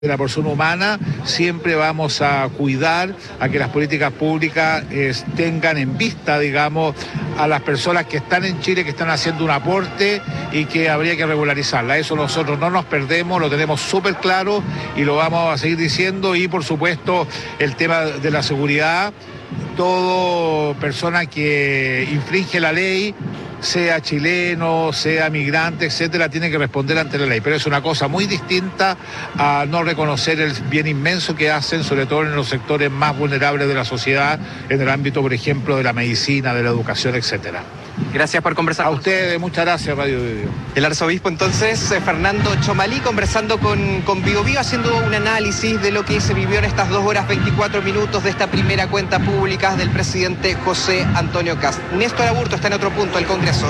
de la persona humana, siempre vamos a cuidar a que las políticas públicas tengan en vista, digamos, a las personas que están en Chile, que están haciendo un aporte y que habría que regularizarla. Eso nosotros no nos perdemos, lo tenemos súper claro y lo vamos a seguir diciendo. Y por supuesto el tema de la seguridad, toda persona que infringe la ley, sea chileno, sea migrante, etcétera, tiene que responder ante la ley. Pero es una cosa muy distinta a no reconocer el bien inmenso que hacen, sobre todo en los sectores más vulnerables de la sociedad, en el ámbito, por ejemplo, de la medicina, de la educación, etcétera. Gracias por conversar. A ustedes, muchas gracias, Radio Bio. El arzobispo entonces, Fernando Chomalí, conversando con Bio Bio, haciendo un análisis de lo que se vivió en estas 2 horas 24 minutos de esta primera cuenta pública del presidente José Antonio Kast. Néstor Aburto está en otro punto del Congreso.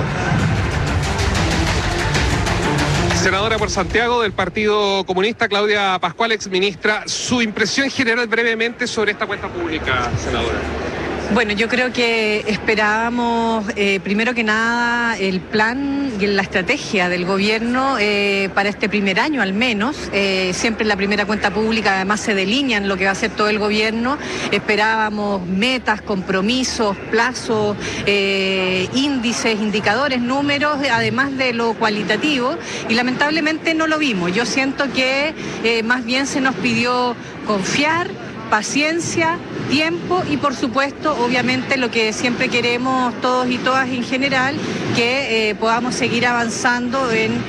Senadora por Santiago del Partido Comunista, Claudia Pascual, exministra, su impresión general brevemente sobre esta cuenta pública, senadora. Bueno, yo creo que esperábamos, primero que nada, el plan y la estrategia del gobierno para este primer año al menos. Siempre en la primera cuenta pública además se delinean lo que va a hacer todo el gobierno. Esperábamos metas, compromisos, plazos, índices, indicadores, números, además de lo cualitativo, y lamentablemente no lo vimos. Yo siento que más bien se nos pidió confiar, paciencia, tiempo y por supuesto, obviamente, lo que siempre queremos todos y todas en general, que podamos seguir avanzando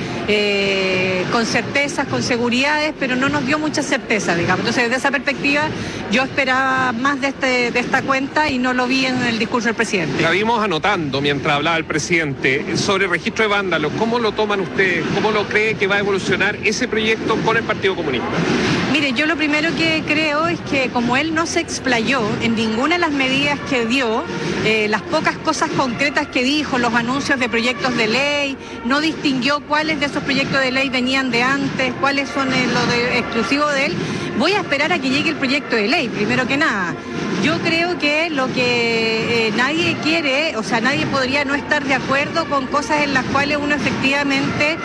con certezas, con seguridades, pero no nos dio mucha certeza, digamos. Entonces, desde esa perspectiva, yo esperaba más de esta cuenta y no lo vi en el discurso del presidente. La vimos anotando mientras hablaba el presidente sobre el registro de vándalos. ¿Cómo lo toman ustedes? ¿Cómo lo cree que va a evolucionar ese proyecto con el Partido Comunista? Mire, yo lo primero que creo es que como él no se explayó en ninguna de las medidas que dio, las pocas cosas concretas que dijo, los anuncios de proyectos de ley, no distinguió cuáles de esos proyectos de ley venían de antes, cuáles son exclusivos de él. Voy a esperar a que llegue el proyecto de ley, primero que nada. Yo creo que lo que nadie quiere, o sea, nadie podría no estar de acuerdo con cosas en las cuales uno efectivamente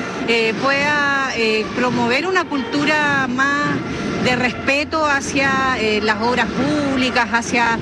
pueda promover una cultura más de respeto hacia las obras públicas, hacia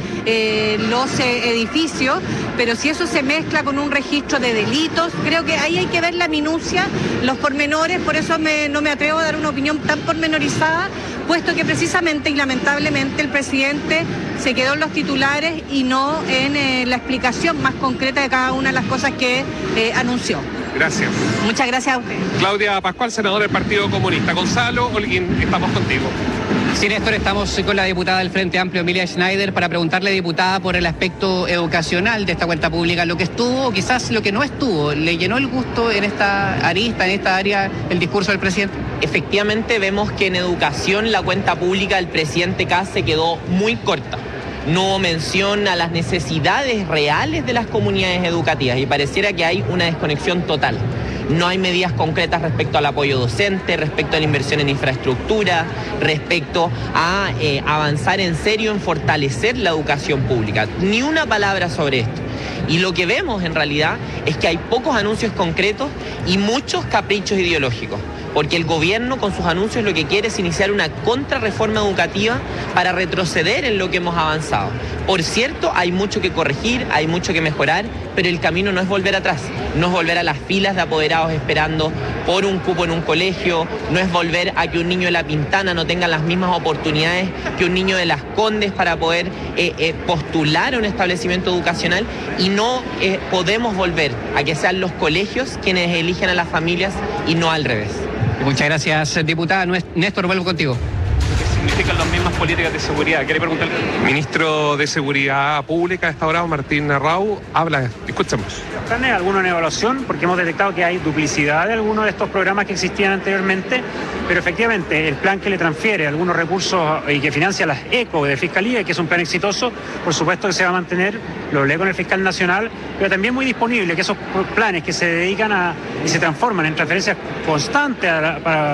los edificios, pero si eso se mezcla con un registro de delitos, creo que ahí hay que ver la minucia, los pormenores, por eso no me atrevo a dar una opinión tan pormenorizada, puesto que precisamente y lamentablemente el presidente se quedó en los titulares y no en la explicación más concreta de cada una de las cosas que anunció. Gracias. Muchas gracias a usted. Claudia Pascual, senadora del Partido Comunista. Gonzalo Holguín, estamos contigo. Sí, Néstor, estamos con la diputada del Frente Amplio, Emilia Schneider, para preguntarle, diputada, por el aspecto educacional de esta cuenta pública, lo que estuvo, quizás lo que no estuvo. ¿Le llenó el gusto en esta arista, en esta área, el discurso del presidente? Efectivamente, vemos que en educación la cuenta pública del presidente Kast se quedó muy corta. No hubo mención a las necesidades reales de las comunidades educativas y pareciera que hay una desconexión total. No hay medidas concretas respecto al apoyo docente, respecto a la inversión en infraestructura, respecto a avanzar en serio en fortalecer la educación pública. Ni una palabra sobre esto. Y lo que vemos en realidad es que hay pocos anuncios concretos y muchos caprichos ideológicos, porque el gobierno con sus anuncios lo que quiere es iniciar una contrarreforma educativa para retroceder en lo que hemos avanzado. Por cierto, hay mucho que corregir, hay mucho que mejorar, pero el camino no es volver atrás, no es volver a las filas de apoderados esperando por un cupo en un colegio, no es volver a que un niño de La Pintana no tenga las mismas oportunidades que un niño de Las Condes para poder postular a un establecimiento educacional, y no podemos volver a que sean los colegios quienes eligen a las familias y no al revés. Muchas gracias, diputada. Néstor, vuelvo contigo. ¿Qué significan las mismas políticas de seguridad? ¿Quiere preguntarle? Ministro de Seguridad Pública, está ahora Martín Rau, habla, escuchemos. ¿Planes alguna en evaluación? Porque hemos detectado que hay duplicidad de algunos de estos programas que existían anteriormente, pero efectivamente el plan que le transfiere algunos recursos y que financia las ECO de Fiscalía, que es un plan exitoso, por supuesto que se va a mantener, lo hablé con el fiscal nacional, pero también muy disponible que esos planes que se dedican y se transforman en transferencias constantes para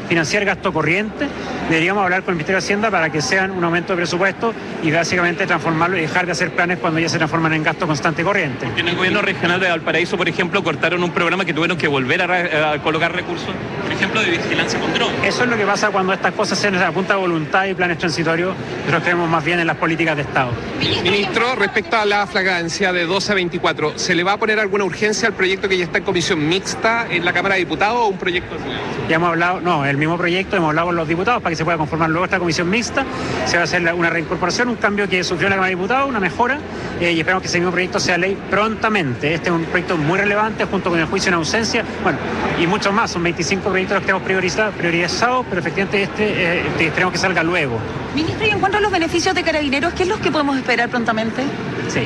financiar gasto corriente, deberíamos hablar con el Ministerio de Hacienda para que sean un aumento de presupuesto y básicamente transformarlo y dejar de hacer planes cuando ya se transforman en gasto constante y corriente. En el gobierno regional de Valparaíso, por ejemplo, cortaron un programa que tuvieron que volver a colocar recursos, por ejemplo, de vigilancia con drones. Eso es lo que pasa cuando estas cosas se a punta de voluntad y planes transitorios. Nosotros creemos más bien en las políticas de Estado. Ministro, respecto a la flagrancia de 12 a 24, ¿se le va a poner alguna urgencia al proyecto que ya está en comisión mixta en la Cámara de Diputados o un proyecto nuevo? Ya hemos hablado, no, el mismo proyecto, hemos hablado con los diputados para que se pueda conformar luego esta comisión mixta. Se va a hacer una reincorporación, un cambio que sufrió la Cámara de Diputados, una mejora, y esperamos que ese mismo proyecto sea ley prontamente. Este es un proyecto muy relevante junto con el juicio en ausencia, bueno, y muchos más, son 25 proyectos los que hemos priorizado, pero efectivamente esperemos que salga luego. Ministro, y en cuanto a los beneficios de Carabineros, ¿qué es lo que podemos esperar prontamente? Sí.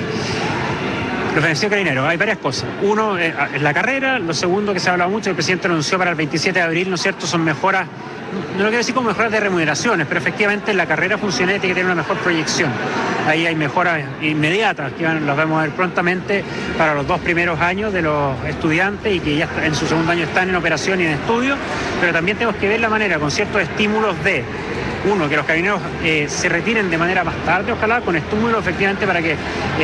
Los beneficios carabineros, hay varias cosas. Uno es la carrera, lo segundo que se ha hablado mucho, el presidente anunció para el 27 de abril, ¿no es cierto? Son mejoras, no lo quiero decir como mejoras de remuneraciones, pero efectivamente la carrera funcionaria tiene que tener una mejor proyección. Ahí hay mejoras inmediatas que las vamos a ver prontamente para los 2 primeros años de los estudiantes y que ya en su segundo año están en operación y en estudio, pero también tenemos que ver la manera con ciertos estímulos de uno, que los carabineros se retiren de manera más tarde, ojalá, con estímulos efectivamente para que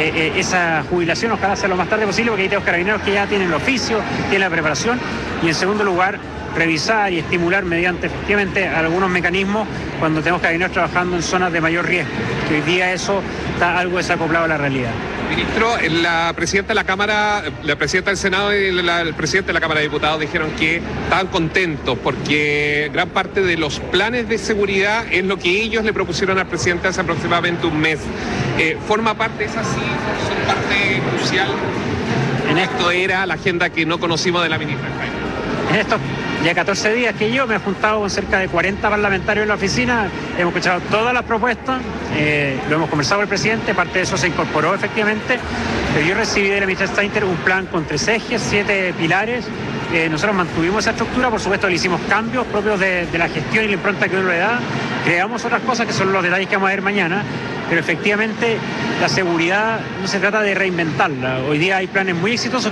esa jubilación ojalá sea lo más tarde posible, porque hay tenemos carabineros que ya tienen el oficio, tienen la preparación, y en segundo lugar, revisar y estimular mediante efectivamente algunos mecanismos cuando tenemos carabineros trabajando en zonas de mayor riesgo, que hoy día eso está algo desacoplado a la realidad. Ministro, la presidenta de la Cámara, la presidenta del Senado y el presidente de la Cámara de Diputados dijeron que estaban contentos porque gran parte de los planes de seguridad es lo que ellos le propusieron al presidente hace aproximadamente un mes. ¿Forma parte, es así? ¿Son parte crucial? En esto era la agenda que no conocimos de la ministra. En estos ya 14 días que yo me he juntado con cerca de 40 parlamentarios en la oficina, hemos escuchado todas las propuestas, lo hemos conversado con el presidente, parte de eso se incorporó efectivamente, pero yo recibí de la ministra Steiner un plan con 3 ejes, 7 pilares. Nosotros mantuvimos esa estructura, por supuesto le hicimos cambios propios de la gestión y la impronta que uno le da, creamos otras cosas que son los detalles que vamos a ver mañana, pero efectivamente la seguridad no se trata de reinventarla. Hoy día hay planes muy exitosos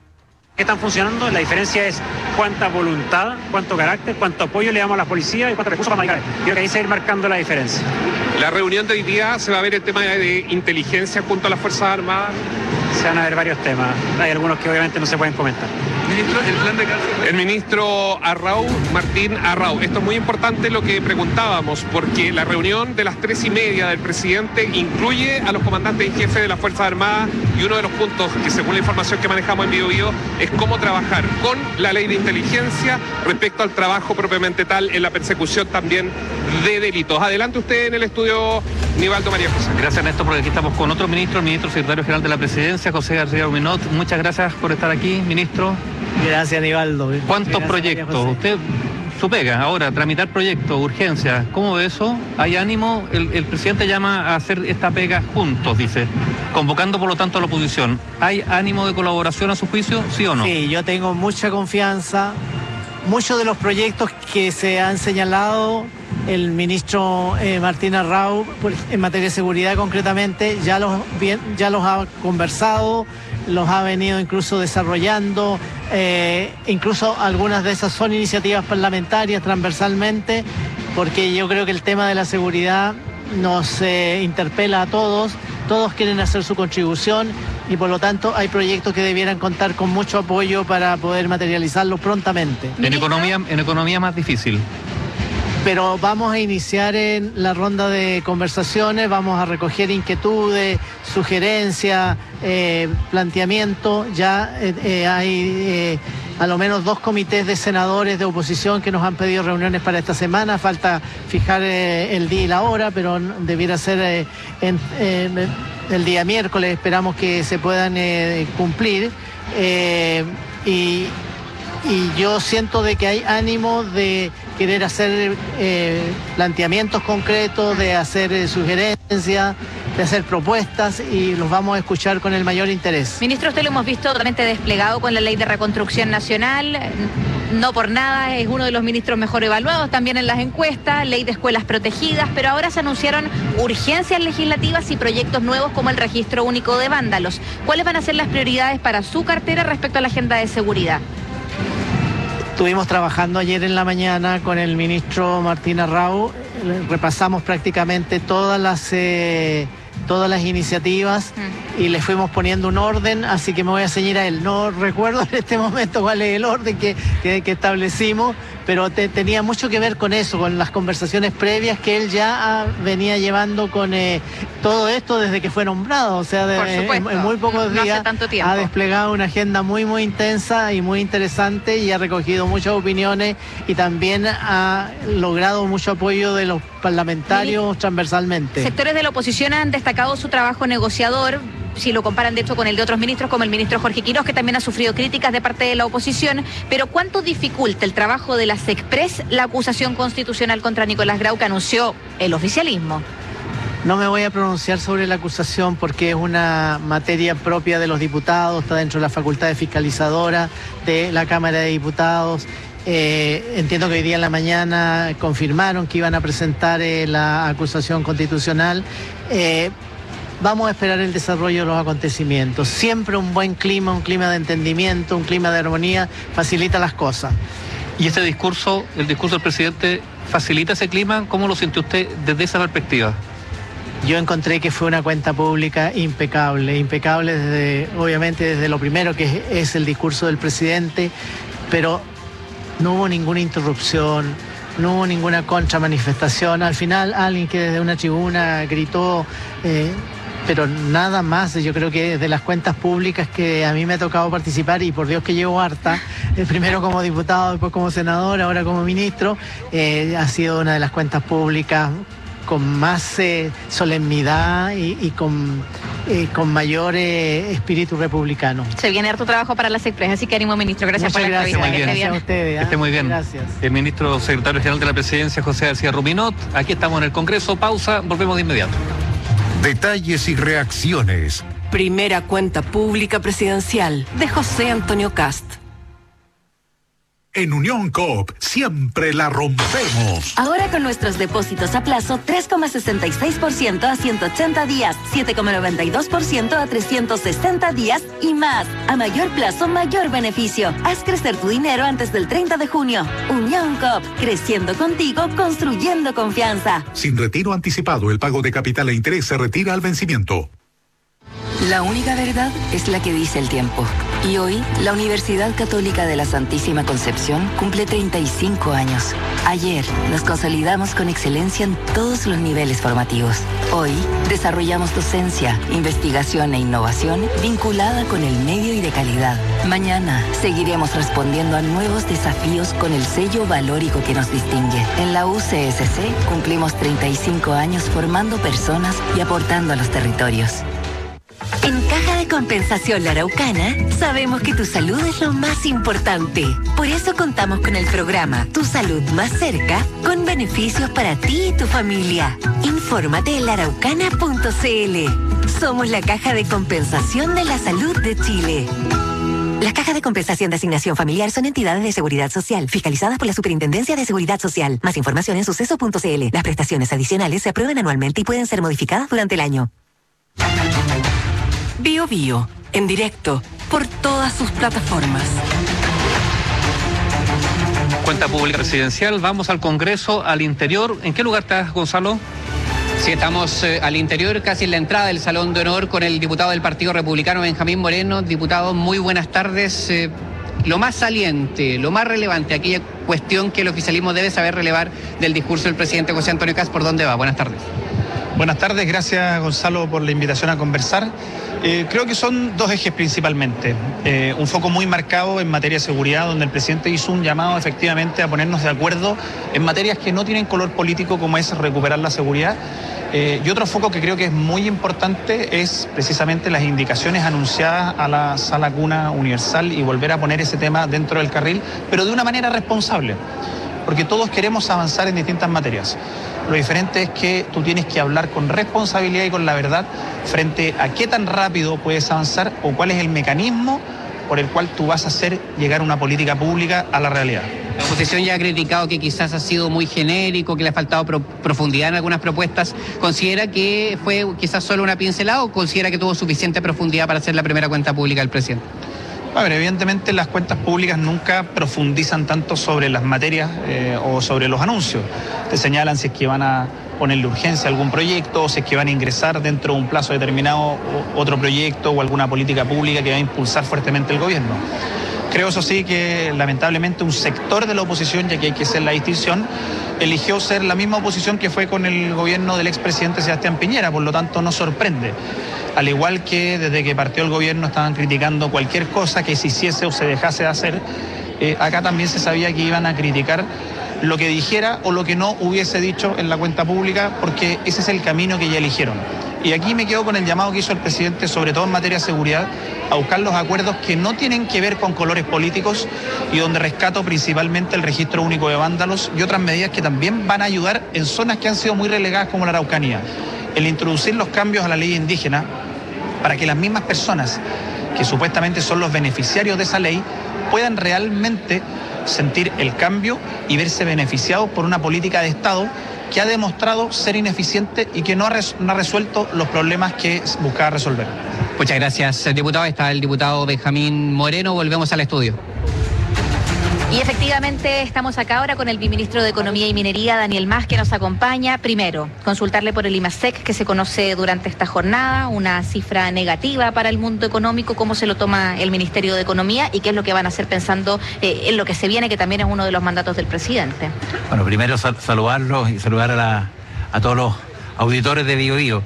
que están funcionando, la diferencia es cuánta voluntad, cuánto carácter, cuánto apoyo le damos a la policía y cuántos recursos vamos a dedicar. Creo que ahí se va a ir marcando la diferencia. La reunión de hoy día se va a ver el tema de inteligencia junto a las Fuerzas Armadas. Se van a ver varios temas, hay algunos que obviamente no se pueden comentar. Ministro, el plan de cárcel. El ministro Arrau, Martín Arrau. Esto es muy importante lo que preguntábamos, porque la reunión de las 3:30 del presidente incluye a los comandantes en jefe de las Fuerzas Armadas, y uno de los puntos que según la información que manejamos en Biobío es cómo trabajar con la ley de inteligencia respecto al trabajo propiamente tal en la persecución también de delitos. Adelante usted en el estudio, Nivaldo María José. Gracias, Néstor, porque aquí estamos con otro ministro, el ministro secretario general de la Presidencia, José García Huminot. Muchas gracias por estar aquí, ministro. Gracias, Nivaldo. ¿Cuántos proyectos? Usted, su pega, ahora, tramitar proyectos, urgencias, ¿cómo ve eso? ¿Hay ánimo? El presidente llama a hacer esta pega juntos, dice, convocando por lo tanto a la oposición. ¿Hay ánimo de colaboración a su juicio, sí o no? Sí, yo tengo mucha confianza. Muchos de los proyectos que se han señalado, el ministro Martín Arrau, en materia de seguridad concretamente, ya los ha conversado, los ha venido incluso desarrollando, incluso algunas de esas son iniciativas parlamentarias transversalmente, porque yo creo que el tema de la seguridad nos interpela a todos quieren hacer su contribución y por lo tanto hay proyectos que debieran contar con mucho apoyo para poder materializarlos prontamente. En economía más difícil. Pero vamos a iniciar en la ronda de conversaciones, vamos a recoger inquietudes, sugerencias, planteamientos. Ya hay a lo menos 2 comités de senadores de oposición que nos han pedido reuniones para esta semana. Falta fijar el día y la hora, pero debiera ser el día miércoles. Esperamos que se puedan cumplir. Y yo siento de que hay ánimo de querer hacer planteamientos concretos, de hacer sugerencias, de hacer propuestas, y los vamos a escuchar con el mayor interés. Ministro, usted lo hemos visto totalmente desplegado con la Ley de Reconstrucción Nacional. No por nada es uno de los ministros mejor evaluados también en las encuestas, ley de escuelas protegidas, pero ahora se anunciaron urgencias legislativas y proyectos nuevos como el registro único de vándalos. ¿Cuáles van a ser las prioridades para su cartera respecto a la agenda de seguridad? Estuvimos trabajando ayer en la mañana con el ministro Martín Arrau, repasamos prácticamente todas las iniciativas y le fuimos poniendo un orden, así que me voy a ceñir a él. No recuerdo en este momento cuál es el orden que establecimos, pero tenía mucho que ver con eso, con las conversaciones previas que él ya venía llevando con todo esto desde que fue nombrado, o sea, en muy pocos días ha desplegado una agenda muy intensa y muy interesante y ha recogido muchas opiniones y también ha logrado mucho apoyo de los parlamentarios transversalmente. Sectores de la oposición han destacado su trabajo negociador, si lo comparan de hecho con el de otros ministros, como el ministro Jorge Quiroz, que también ha sufrido críticas de parte de la oposición, pero ¿cuánto dificulta el trabajo de la SECPRES la acusación constitucional contra Nicolás Grau que anunció el oficialismo? No me voy a pronunciar sobre la acusación porque es una materia propia de los diputados, está dentro de la facultad fiscalizadora de la Cámara de Diputados. Entiendo que hoy día en la mañana confirmaron que iban a presentar la acusación constitucional. Vamos a esperar el desarrollo de los acontecimientos. Siempre un buen clima, un clima de entendimiento, un clima de armonía, facilita las cosas. ¿Y ese discurso, el discurso del presidente, facilita ese clima? ¿Cómo lo sintió usted desde esa perspectiva? Yo encontré que fue una cuenta pública impecable obviamente desde lo primero que es el discurso del presidente, pero no hubo ninguna interrupción, no hubo ninguna contramanifestación. Al final alguien que desde una tribuna gritó, pero nada más. Yo creo que de las cuentas públicas que a mí me ha tocado participar, y por Dios que llevo harta, primero como diputado, después como senador, ahora como ministro, ha sido una de las cuentas públicas con más solemnidad y con mayor espíritu republicano. Se viene harto trabajo para la SECPRES, así que ánimo, ministro. Gracias por la entrevista. Gracias a ustedes. Que esté muy bien. Gracias. El ministro secretario general de la Presidencia, José García Ruminot. Aquí estamos en el Congreso. Pausa, volvemos de inmediato. Detalles y reacciones. Primera cuenta pública presidencial de José Antonio Kast. En Unión Coop siempre la rompemos. Ahora con nuestros depósitos a plazo 3,66% a 180 días, 7,92% a 360 días y más. A mayor plazo, mayor beneficio. Haz crecer tu dinero antes del 30 de junio. Unión Coop, creciendo contigo, construyendo confianza. Sin retiro anticipado, el pago de capital e interés se retira al vencimiento. La única verdad es la que dice el tiempo. Y hoy, la Universidad Católica de la Santísima Concepción cumple 35 años. Ayer, nos consolidamos con excelencia en todos los niveles formativos. Hoy, desarrollamos docencia, investigación e innovación vinculada con el medio y de calidad. Mañana, seguiremos respondiendo a nuevos desafíos con el sello valórico que nos distingue. En la UCSC, cumplimos 35 años formando personas y aportando a los territorios. En Caja de Compensación La Araucana, sabemos que tu salud es lo más importante. Por eso contamos con el programa Tu Salud Más Cerca, con beneficios para ti y tu familia. Infórmate en laaraucana.cl. Somos la Caja de Compensación de la Salud de Chile. Las cajas de compensación de asignación familiar son entidades de seguridad social, fiscalizadas por la Superintendencia de Seguridad Social. Más información en suceso.cl. Las prestaciones adicionales se aprueban anualmente y pueden ser modificadas durante el año. Bio Bio, en directo, por todas sus plataformas. Cuenta pública presidencial, vamos al Congreso, al interior. ¿En qué lugar estás, Gonzalo? Sí, estamos al interior, casi en la entrada del Salón de Honor, con el diputado del Partido Republicano, Benjamín Moreno. Diputado, muy buenas tardes. Lo más saliente, lo más relevante, aquella cuestión que el oficialismo debe saber relevar del discurso del presidente José Antonio Kast, ¿por dónde va? Buenas tardes. Buenas tardes, gracias Gonzalo por la invitación a conversar. Creo que son dos ejes principalmente. Un foco muy marcado en materia de seguridad, donde el presidente hizo un llamado efectivamente a ponernos de acuerdo en materias que no tienen color político, como es recuperar la seguridad. Y otro foco que creo que es muy importante es precisamente las indicaciones anunciadas a la Sala Cuna Universal y volver a poner ese tema dentro del carril, pero de una manera responsable, porque todos queremos avanzar en distintas materias. Lo diferente es que tú tienes que hablar con responsabilidad y con la verdad frente a qué tan rápido puedes avanzar o cuál es el mecanismo por el cual tú vas a hacer llegar una política pública a la realidad. La oposición ya ha criticado que quizás ha sido muy genérico, que le ha faltado profundidad en algunas propuestas. ¿Considera que fue quizás solo una pincelada o considera que tuvo suficiente profundidad para hacer la primera cuenta pública del presidente? A ver, evidentemente las cuentas públicas nunca profundizan tanto sobre las materias o sobre los anuncios. Te señalan si es que van a ponerle urgencia a algún proyecto, o si es que van a ingresar dentro de un plazo determinado otro proyecto o alguna política pública que va a impulsar fuertemente el gobierno. Creo, eso sí, que lamentablemente un sector de la oposición, ya que hay que hacer la distinción, eligió ser la misma oposición que fue con el gobierno del expresidente Sebastián Piñera, por lo tanto no sorprende. Al igual que desde que partió el gobierno estaban criticando cualquier cosa que se hiciese o se dejase de hacer, acá también se sabía que iban a criticar lo que dijera o lo que no hubiese dicho en la cuenta pública, porque ese es el camino que ya eligieron. Y aquí me quedo con el llamado que hizo el presidente, sobre todo en materia de seguridad, a buscar los acuerdos que no tienen que ver con colores políticos y donde rescato principalmente el registro único de vándalos y otras medidas que también van a ayudar en zonas que han sido muy relegadas como la Araucanía. El introducir los cambios a la ley indígena para que las mismas personas que supuestamente son los beneficiarios de esa ley puedan realmente sentir el cambio y verse beneficiados por una política de Estado que ha demostrado ser ineficiente y que no ha resuelto los problemas que buscaba resolver. Muchas gracias, diputado. Está el diputado Benjamín Moreno. Volvemos al estudio. Y efectivamente estamos acá ahora con el viceministro de Economía y Minería, Daniel Mas, que nos acompaña. Primero, consultarle por el IMASEC, que se conoce durante esta jornada, una cifra negativa para el mundo económico. ¿Cómo se lo toma el Ministerio de Economía y qué es lo que van a hacer pensando en lo que se viene, que también es uno de los mandatos del presidente? Bueno, primero saludarlos y saludar a todos los auditores de Bio Bio.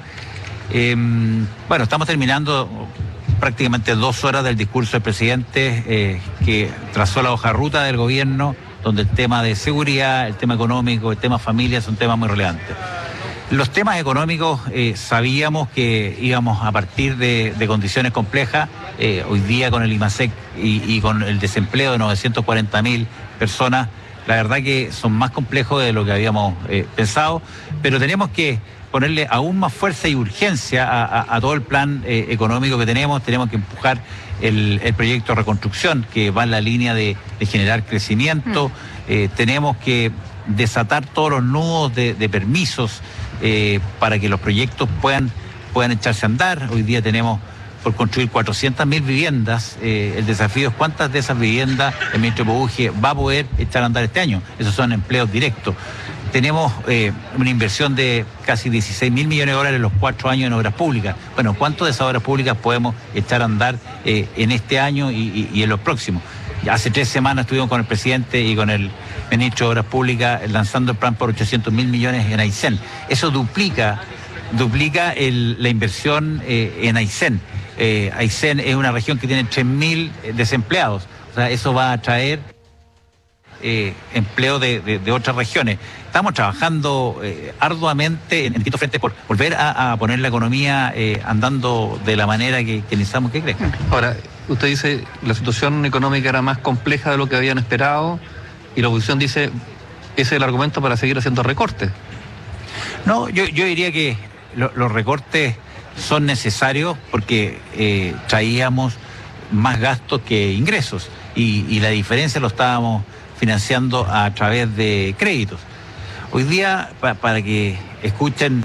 Bueno, estamos terminando prácticamente 2 horas del discurso del presidente que trazó la hoja de ruta del gobierno, donde el tema de seguridad, el tema económico, el tema familia son temas muy relevantes. Los temas económicos sabíamos que íbamos a partir de condiciones complejas. Hoy día con el IMASEC y con el desempleo de 940.000 personas, la verdad que son más complejos de lo que habíamos pensado, pero tenemos que ponerle aún más fuerza y urgencia a todo el plan económico que tenemos. Tenemos que empujar el proyecto de reconstrucción, que va en la línea de generar crecimiento. Tenemos que desatar todos los nudos de permisos para que los proyectos puedan echarse a andar. Hoy día tenemos por construir 400.000 viviendas. El desafío es cuántas de esas viviendas el ministro Pouge va a poder echar a andar este año. Esos son empleos directos. Tenemos una inversión de casi 16.000 millones de dólares en los 4 años en obras públicas. Bueno, ¿cuántas de esas obras públicas podemos echar a andar en este año y en los próximos? Hace 3 semanas estuvimos con el presidente y con el ministro de Obras Públicas lanzando el plan por 800.000 millones en Aysén. Eso duplica la inversión en Aysén. Aysén es una región que tiene 3.000 desempleados. O sea, eso va a traer empleo de otras regiones. Estamos trabajando arduamente en distintos frentes por volver a poner la economía andando de la manera que necesitamos que crezca. Ahora, usted dice la situación económica era más compleja de lo que habían esperado y la oposición dice ese es el argumento para seguir haciendo recortes. No, yo diría que los recortes son necesarios porque traíamos más gastos que ingresos y la diferencia lo estábamos financiando a través de créditos. Hoy día, para que escuchen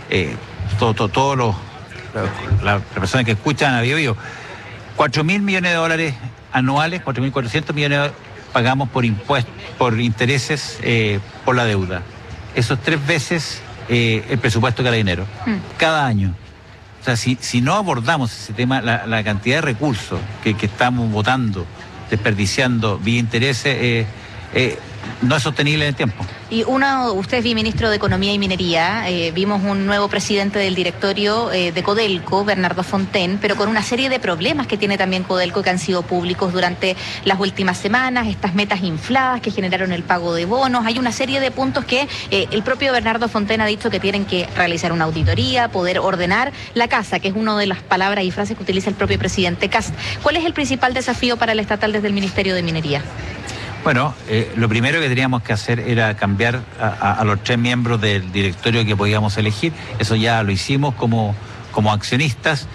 todos las personas que escuchan a Bio Bio, 4.000 millones de dólares anuales, 4.400 millones pagamos por impuestos, por intereses por la deuda. Eso es 3 veces el presupuesto de Carabineros, cada año. O sea, si no abordamos ese tema, la cantidad de recursos que estamos botando, desperdiciando vía intereses, no es sostenible en el tiempo. Y usted es viceministro de Economía y Minería, vimos un nuevo presidente del directorio de Codelco, Bernardo Fontaine, pero con una serie de problemas que tiene también Codelco que han sido públicos durante las últimas semanas, estas metas infladas que generaron el pago de bonos. Hay una serie de puntos que el propio Bernardo Fontaine ha dicho que tienen que realizar una auditoría, poder ordenar la casa, que es una de las palabras y frases que utiliza el propio presidente Kast. ¿Cuál es el principal desafío para el estatal desde el Ministerio de Minería? Bueno, lo primero que teníamos que hacer era cambiar a los 3 miembros del directorio que podíamos elegir. Eso ya lo hicimos como accionistas.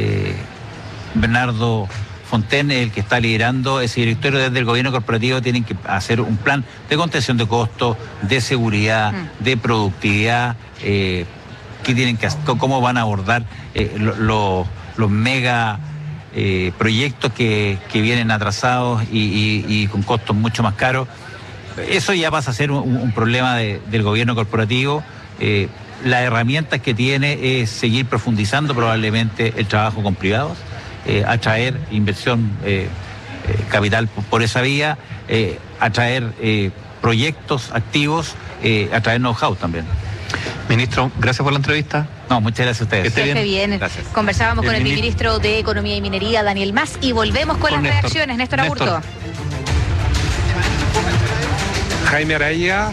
Bernardo Fontaine, el que está liderando ese directorio desde el gobierno corporativo, tienen que hacer un plan de contención de costos, de seguridad, de productividad, ¿qué tienen que hacer? ¿Cómo van a abordar los mega proyectos que vienen atrasados y con costos mucho más caros. Eso ya pasa a ser un problema del gobierno corporativo. Las herramientas que tiene es seguir profundizando probablemente el trabajo con privados, atraer inversión capital por esa vía, atraer proyectos activos, atraer know-how también. Ministro, gracias por la entrevista. No, muchas gracias a ustedes. Que esté bien. Gracias. Conversábamos con el ministro de Economía y Minería, Daniel Mas, y volvemos con las Néstor. reacciones. Néstor Aburto. Jaime Araya,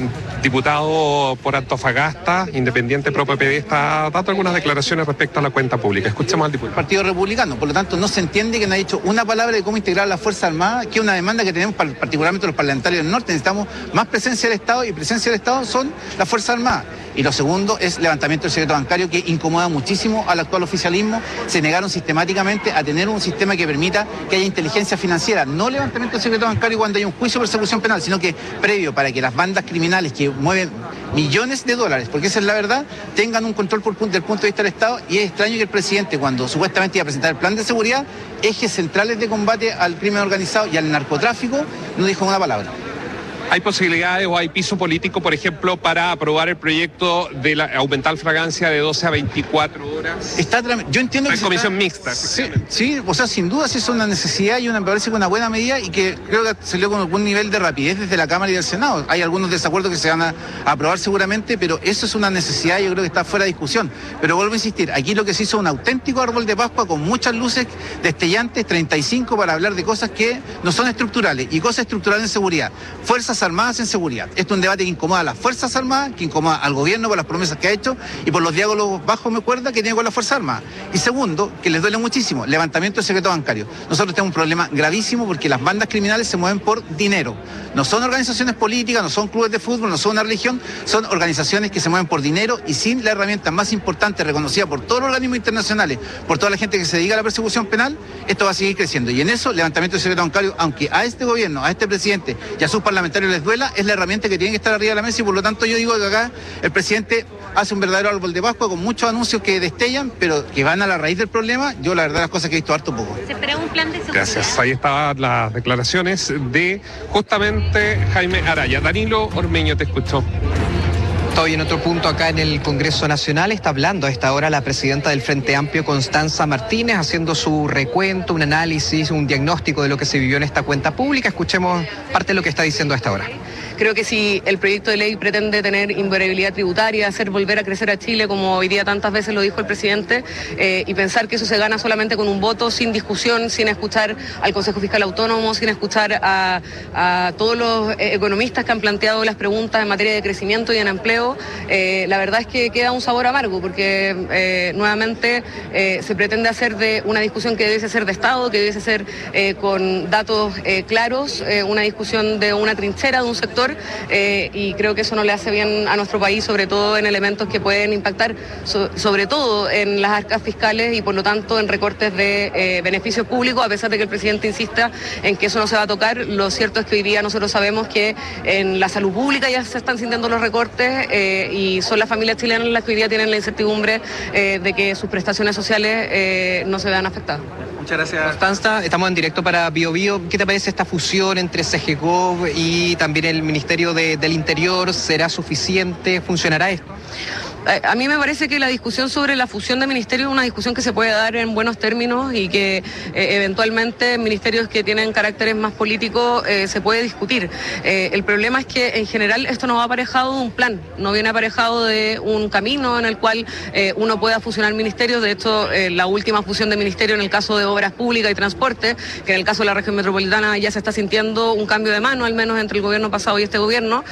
diputado por Antofagasta, independiente pro PPD, está dando algunas declaraciones respecto a la cuenta pública. Escuchemos al diputado. Partido Republicano, por lo tanto no se entiende que no ha dicho una palabra de cómo integrar las Fuerzas Armadas, que es una demanda que tenemos particularmente los parlamentarios del norte. Necesitamos más presencia del Estado, y presencia del Estado son las Fuerzas Armadas. Y lo segundo es levantamiento del secreto bancario, que incomoda muchísimo al actual oficialismo. Se negaron sistemáticamente a tener un sistema que permita que haya inteligencia financiera, no levantamiento del secreto bancario cuando hay un juicio de persecución penal, sino que previo, para que las bandas criminales que mueven millones de dólares, porque esa es la verdad, tengan un control del punto de vista del Estado. Y es extraño que el presidente, cuando supuestamente iba a presentar el plan de seguridad, ejes centrales de combate al crimen organizado y al narcotráfico, no dijo una palabra. ¿Hay posibilidades o hay piso político, por ejemplo, para aprobar el proyecto de aumentar la fragancia de 12 a 24 horas? Yo entiendo que es comisión mixta. Sí, o sea, sin duda sí es una necesidad y me parece que una buena medida, y que creo que salió con algún nivel de rapidez desde la Cámara y del Senado. Hay algunos desacuerdos que se van a aprobar seguramente, pero eso es una necesidad y yo creo que está fuera de discusión. Pero vuelvo a insistir, aquí lo que se hizo es un auténtico árbol de Pascua con muchas luces destellantes, 35 para hablar de cosas que no son estructurales, y cosas estructurales en seguridad. Fuerzas Armadas en seguridad. Esto es un debate que incomoda a las Fuerzas Armadas, que incomoda al gobierno por las promesas que ha hecho y por los diálogos bajos, me acuerda, que tiene con las Fuerzas Armadas. Y segundo, que les duele muchísimo, levantamiento del secreto bancario. Nosotros tenemos un problema gravísimo porque las bandas criminales se mueven por dinero. No son organizaciones políticas, no son clubes de fútbol, no son una religión, son organizaciones que se mueven por dinero, y sin la herramienta más importante reconocida por todos los organismos internacionales, por toda la gente que se dedica a la persecución penal, esto va a seguir creciendo. Y en eso, levantamiento del secreto bancario, aunque a este gobierno, a este presidente y a sus parlamentarios les duela, es la herramienta que tiene que estar arriba de la mesa. Y por lo tanto yo digo que acá el presidente hace un verdadero árbol de Pascua con muchos anuncios que destellan, pero que van a la raíz del problema. Yo la verdad las cosas que he visto harto poco. ¿Se espera un plan de seguridad? Gracias. Ahí estaban las declaraciones de justamente Jaime Araya. Danilo Ormeño, te escuchó. Hoy en otro punto acá en el Congreso Nacional está hablando a esta hora la presidenta del Frente Amplio, Constanza Martínez, haciendo su recuento, un análisis, un diagnóstico de lo que se vivió en esta cuenta pública. Escuchemos parte de lo que está diciendo a esta hora. Creo que si el proyecto de ley pretende tener invariabilidad tributaria, hacer volver a crecer a Chile, como hoy día tantas veces lo dijo el presidente, y pensar que eso se gana solamente con un voto, sin discusión, sin escuchar al Consejo Fiscal Autónomo, sin escuchar a todos los economistas que han planteado las preguntas en materia de crecimiento y en empleo, la verdad es que queda un sabor amargo, porque nuevamente se pretende hacer de una discusión que debiese ser de Estado, que debiese ser con datos claros, una discusión de una trinchera, de un sector, y creo que eso no le hace bien a nuestro país, sobre todo en elementos que pueden impactar sobre todo en las arcas fiscales y por lo tanto en recortes de beneficios públicos, a pesar de que el presidente insista en que eso no se va a tocar. Lo cierto es que hoy día nosotros sabemos que en la salud pública ya se están sintiendo los recortes, y son las familias chilenas las que hoy día tienen la incertidumbre de que sus prestaciones sociales no se vean afectadas. Muchas gracias, Constanza. Estamos en directo para Bio Bio. ¿Qué te parece esta fusión entre CGGOV y también el Ministerio del Interior? ¿Será suficiente? ¿Funcionará esto? A mí me parece que la discusión sobre la fusión de ministerios es una discusión que se puede dar en buenos términos y que eventualmente ministerios que tienen caracteres más políticos se puede discutir. El problema es que en general esto no va aparejado de un plan, no viene aparejado de un camino en el cual uno pueda fusionar ministerios. De hecho, la última fusión de ministerios en el caso de Obras Públicas y Transporte, que en el caso de la región metropolitana ya se está sintiendo un cambio de mano, al menos entre el gobierno pasado y este gobierno.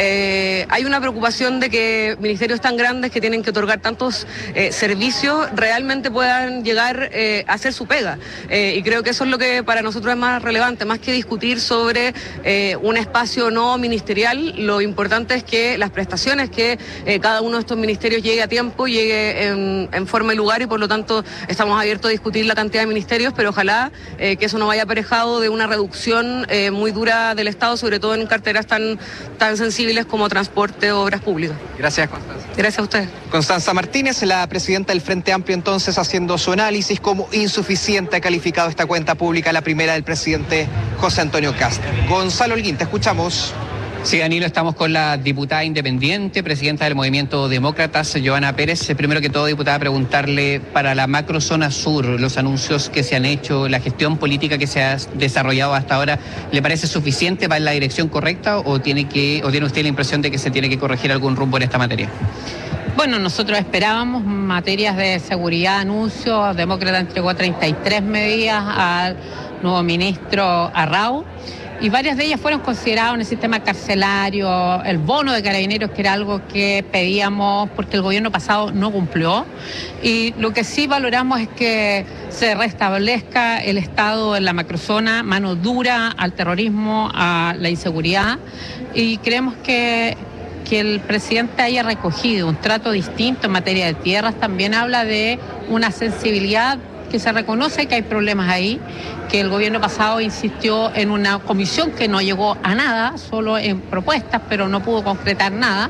Hay una preocupación de que ministerios tan grandes que tienen que otorgar tantos servicios realmente puedan llegar a hacer su pega, y creo que eso es lo que para nosotros es más relevante, más que discutir sobre un espacio no ministerial. Lo importante es que las prestaciones que cada uno de estos ministerios llegue a tiempo, llegue en forma y lugar, y por lo tanto estamos abiertos a discutir la cantidad de ministerios, pero ojalá que eso no vaya aparejado de una reducción muy dura del Estado, sobre todo en carteras tan sensibles como transporte o obras públicas. Gracias, Constanza. Gracias a usted. usted. Constanza Martínez, la presidenta del Frente Amplio, entonces haciendo su análisis. Como insuficiente ha calificado esta cuenta pública, la primera del presidente José Antonio Kast. Gonzalo Holguín, te escuchamos. Sí, Danilo, estamos con la diputada independiente, presidenta del Movimiento Demócratas, Johanna Pérez. Primero que todo, diputada, preguntarle para la macrozona sur, los anuncios que se han hecho, la gestión política que se ha desarrollado hasta ahora, ¿le parece suficiente, va en la dirección correcta o tiene usted la impresión de que se tiene que corregir algún rumbo en esta materia? Bueno, nosotros esperábamos materias de seguridad, anuncios. Demócrata entregó 33 medidas al nuevo ministro Arrau. Y varias de ellas fueron consideradas en el sistema carcelario, el bono de carabineros, que era algo que pedíamos porque el gobierno pasado no cumplió. Y lo que sí valoramos es que se restablezca el Estado en la macrozona, mano dura al terrorismo, a la inseguridad. Y creemos que el presidente haya recogido un trato distinto en materia de tierras también habla de una sensibilidad, que se reconoce que hay problemas ahí, que el gobierno pasado insistió en una comisión que no llegó a nada, solo en propuestas, pero no pudo concretar nada.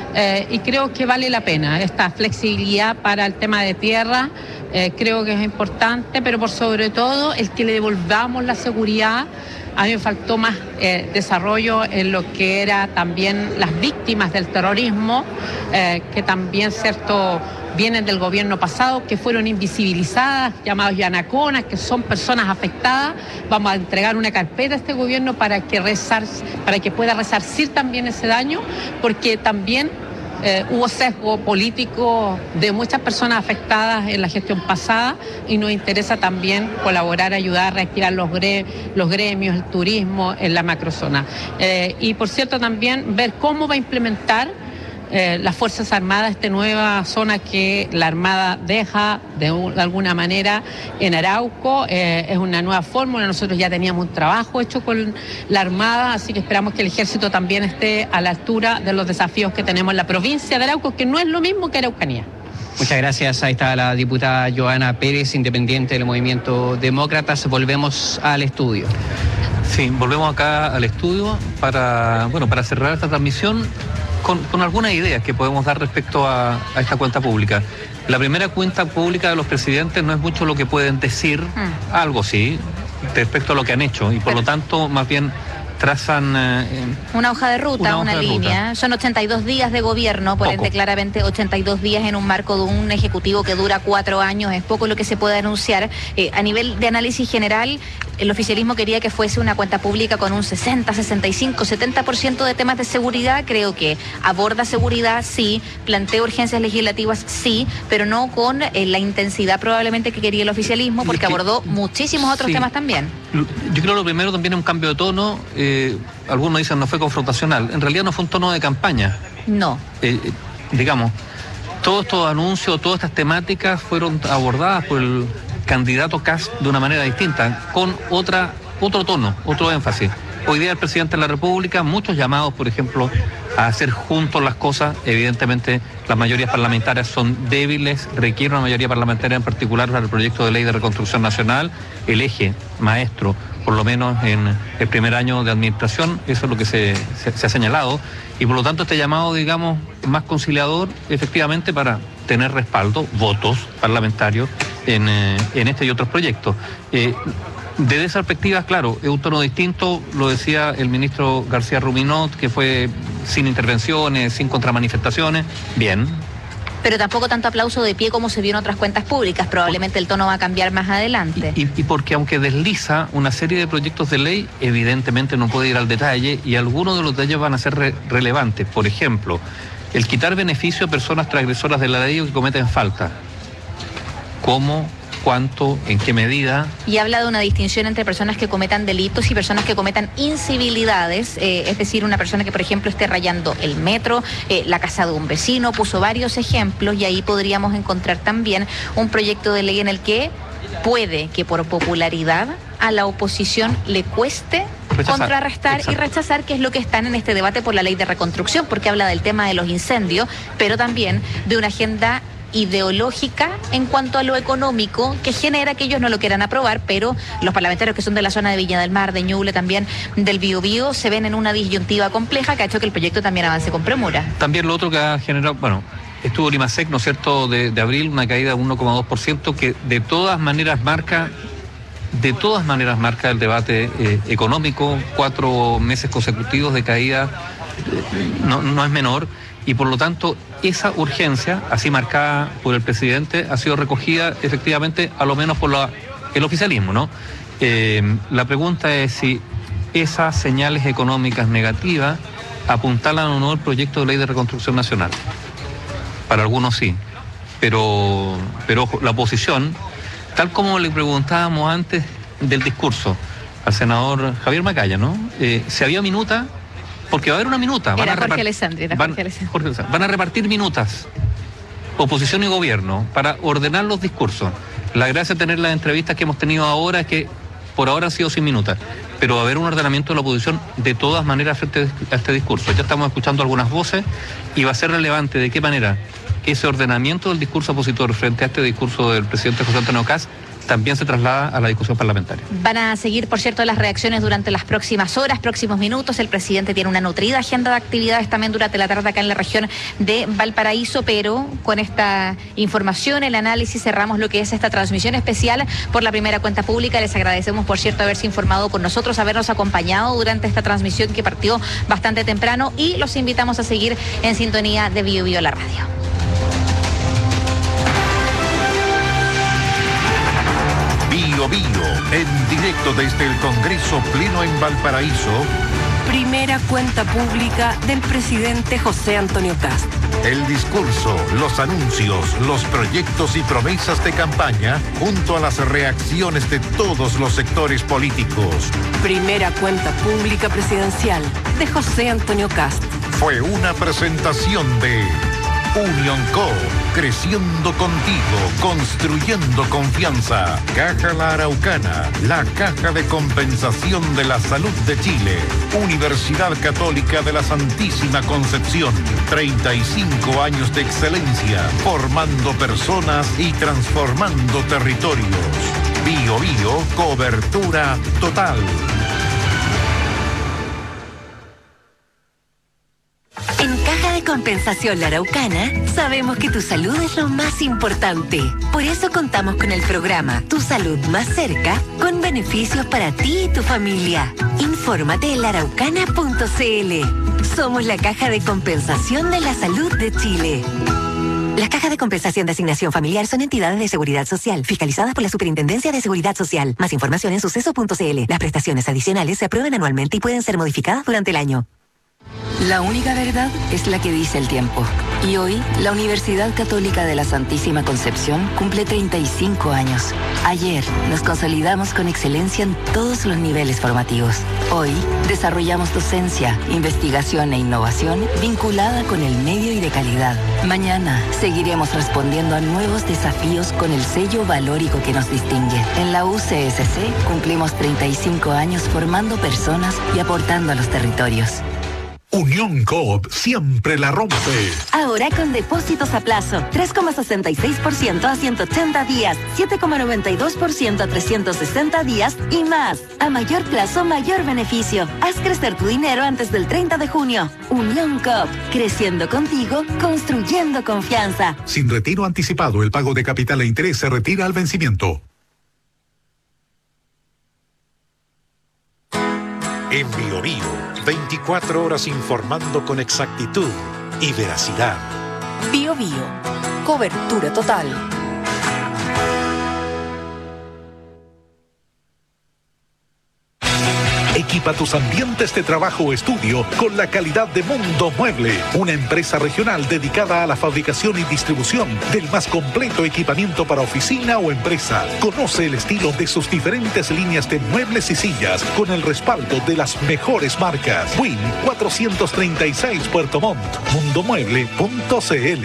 Y creo que vale la pena esta flexibilidad para el tema de tierra, creo que es importante, pero por sobre todo el que le devolvamos la seguridad. A mí me faltó más desarrollo en lo que era también las víctimas del terrorismo, que también, cierto, vienen del gobierno pasado, que fueron invisibilizadas, llamados yanaconas, que son personas afectadas. Vamos a entregar una carpeta a este gobierno para que pueda resarcir también ese daño, porque también hubo sesgo político de muchas personas afectadas en la gestión pasada y nos interesa también colaborar, ayudar a reactivar los gremios, el turismo en la macrozona. Y por cierto también ver cómo va a implementar las Fuerzas Armadas, esta nueva zona que la Armada deja de alguna manera en Arauco. Es una nueva fórmula, nosotros ya teníamos un trabajo hecho con la Armada, así que esperamos que el Ejército también esté a la altura de los desafíos que tenemos en la provincia de Arauco, que no es lo mismo que Araucanía. Muchas gracias. Ahí está la diputada Johanna Pérez, independiente del Movimiento Demócratas. Volvemos al estudio. Sí, volvemos acá al estudio para cerrar esta transmisión con algunas ideas que podemos dar respecto a esta cuenta pública. La primera cuenta pública de los presidentes no es mucho lo que pueden decir, algo sí, respecto a lo que han hecho, y por lo tanto, más bien trazan una hoja de ruta, una línea. Son 82 días de gobierno, por ende claramente 82 días en un marco de un ejecutivo que dura 4 años, es poco lo que se puede anunciar. A nivel de análisis general, el oficialismo quería que fuese una cuenta pública con un 60, 65, 70% de temas de seguridad. Creo que aborda seguridad, sí, plantea urgencias legislativas, sí, pero no con la intensidad probablemente que quería el oficialismo, porque abordó muchísimos otros temas también. Yo creo que lo primero también es un cambio de tono. Algunos dicen no fue confrontacional. En realidad no fue un tono de campaña. No. Digamos, todos estos anuncios, todas estas temáticas fueron abordadas por el candidato Kast de una manera distinta, con otro tono, otro énfasis. Hoy día el presidente de la República, muchos llamados, por ejemplo, a hacer juntos las cosas. Evidentemente las mayorías parlamentarias son débiles, requiere una mayoría parlamentaria en particular para el proyecto de ley de reconstrucción nacional, el eje maestro, por lo menos en el primer año de administración, eso es lo que se ha señalado, y por lo tanto este llamado, digamos, más conciliador, efectivamente, para tener respaldo, votos parlamentarios en este y otros proyectos. Desde esa perspectiva, claro, es un tono distinto, lo decía el ministro García Ruminot, que fue sin intervenciones, sin contramanifestaciones, bien. Pero tampoco tanto aplauso de pie como se vio en otras cuentas públicas, probablemente el tono va a cambiar más adelante. Y porque aunque desliza una serie de proyectos de ley, evidentemente no puede ir al detalle, y algunos de los detalles van a ser relevantes. Por ejemplo, el quitar beneficio a personas transgresoras de la ley o que cometen falta. ¿Cómo? ¿Cuánto? ¿En qué medida? Y habla de una distinción entre personas que cometan delitos y personas que cometan incivilidades, es decir, una persona que, por ejemplo, esté rayando el metro, la casa de un vecino, puso varios ejemplos, y ahí podríamos encontrar también un proyecto de ley en el que puede que por popularidad a la oposición le cueste contrarrestar y rechazar, que es lo que están en este debate por la ley de reconstrucción, porque habla del tema de los incendios, pero también de una agenda ideológica en cuanto a lo económico que genera que ellos no lo quieran aprobar, pero los parlamentarios que son de la zona de Viña del Mar, de Ñuble, también del Biobío, se ven en una disyuntiva compleja que ha hecho que el proyecto también avance con premura. También lo otro que ha generado, estuvo el IMASEC, ¿no es cierto?, de abril, una caída de 1,2%, que de todas maneras marca el debate económico. 4 meses consecutivos de caída no es menor, y por lo tanto esa urgencia, así marcada por el presidente, ha sido recogida efectivamente, a lo menos por el oficialismo, ¿no? La pregunta es si esas señales económicas negativas apuntalan o no el proyecto de ley de reconstrucción nacional. Para algunos sí, pero ojo, la oposición, tal como le preguntábamos antes del discurso al senador Javier Macaya, ¿no? Si había minuta, porque va a haber una minuta. Era Jorge Alessandri. Van a repartir minutas, oposición y gobierno, para ordenar los discursos. La gracia de tener las entrevistas que hemos tenido ahora es que por ahora han sido sin minutas, pero va a haber un ordenamiento de la oposición de todas maneras frente a este discurso. Ya estamos escuchando algunas voces y va a ser relevante de qué manera ese ordenamiento del discurso opositor frente a este discurso del presidente José Antonio Kast también se traslada a la discusión parlamentaria. Van a seguir, por cierto, las reacciones durante las próximas horas, próximos minutos. El presidente tiene una nutrida agenda de actividades también durante la tarde acá en la región de Valparaíso, pero con esta información, el análisis, cerramos lo que es esta transmisión especial por la primera cuenta pública. Les agradecemos, por cierto, haberse informado con nosotros, habernos acompañado durante esta transmisión que partió bastante temprano, y los invitamos a seguir en sintonía de Bio Bio la radio. Bio Bio, en directo desde el Congreso Pleno en Valparaíso. Primera cuenta pública del presidente José Antonio Kast. El discurso, los anuncios, los proyectos y promesas de campaña, junto a las reacciones de todos los sectores políticos. Primera cuenta pública presidencial de José Antonio Kast. Fue una presentación de Unión Co, creciendo contigo, construyendo confianza. Caja La Araucana, la caja de compensación de la salud de Chile. Universidad Católica de la Santísima Concepción. 35 años de excelencia, formando personas y transformando territorios. Bio Bio, cobertura total. En Caja de Compensación La Araucana, sabemos que tu salud es lo más importante. Por eso contamos con el programa Tu Salud Más Cerca, con beneficios para ti y tu familia. Infórmate en laaraucana.cl. Somos la Caja de Compensación de la Salud de Chile. Las cajas de compensación de asignación familiar son entidades de seguridad social, fiscalizadas por la Superintendencia de Seguridad Social. Más información en suceso.cl. Las prestaciones adicionales se aprueban anualmente y pueden ser modificadas durante el año. La única verdad es la que dice el tiempo. Y hoy, la Universidad Católica de la Santísima Concepción cumple 35 años. Ayer, nos consolidamos con excelencia en todos los niveles formativos. Hoy, desarrollamos docencia, investigación e innovación vinculada con el medio y de calidad. Mañana, seguiremos respondiendo a nuevos desafíos con el sello valórico que nos distingue. En la UCSC, cumplimos 35 años formando personas y aportando a los territorios. Unión Coop siempre la rompe. Ahora con depósitos a plazo, 3,66% a 180 días, 7,92% a 360 días y más. A mayor plazo, mayor beneficio. Haz crecer tu dinero antes del 30 de junio. Unión Coop, creciendo contigo, construyendo confianza. Sin retiro anticipado, el pago de capital e interés se retira al vencimiento. En Bio Bio, 24 horas informando con exactitud y veracidad. Bio Bio, cobertura total. Equipa tus ambientes de trabajo o estudio con la calidad de Mundo Mueble, una empresa regional dedicada a la fabricación y distribución del más completo equipamiento para oficina o empresa. Conoce el estilo de sus diferentes líneas de muebles y sillas con el respaldo de las mejores marcas. Win 436 Puerto Montt, mundomueble.cl.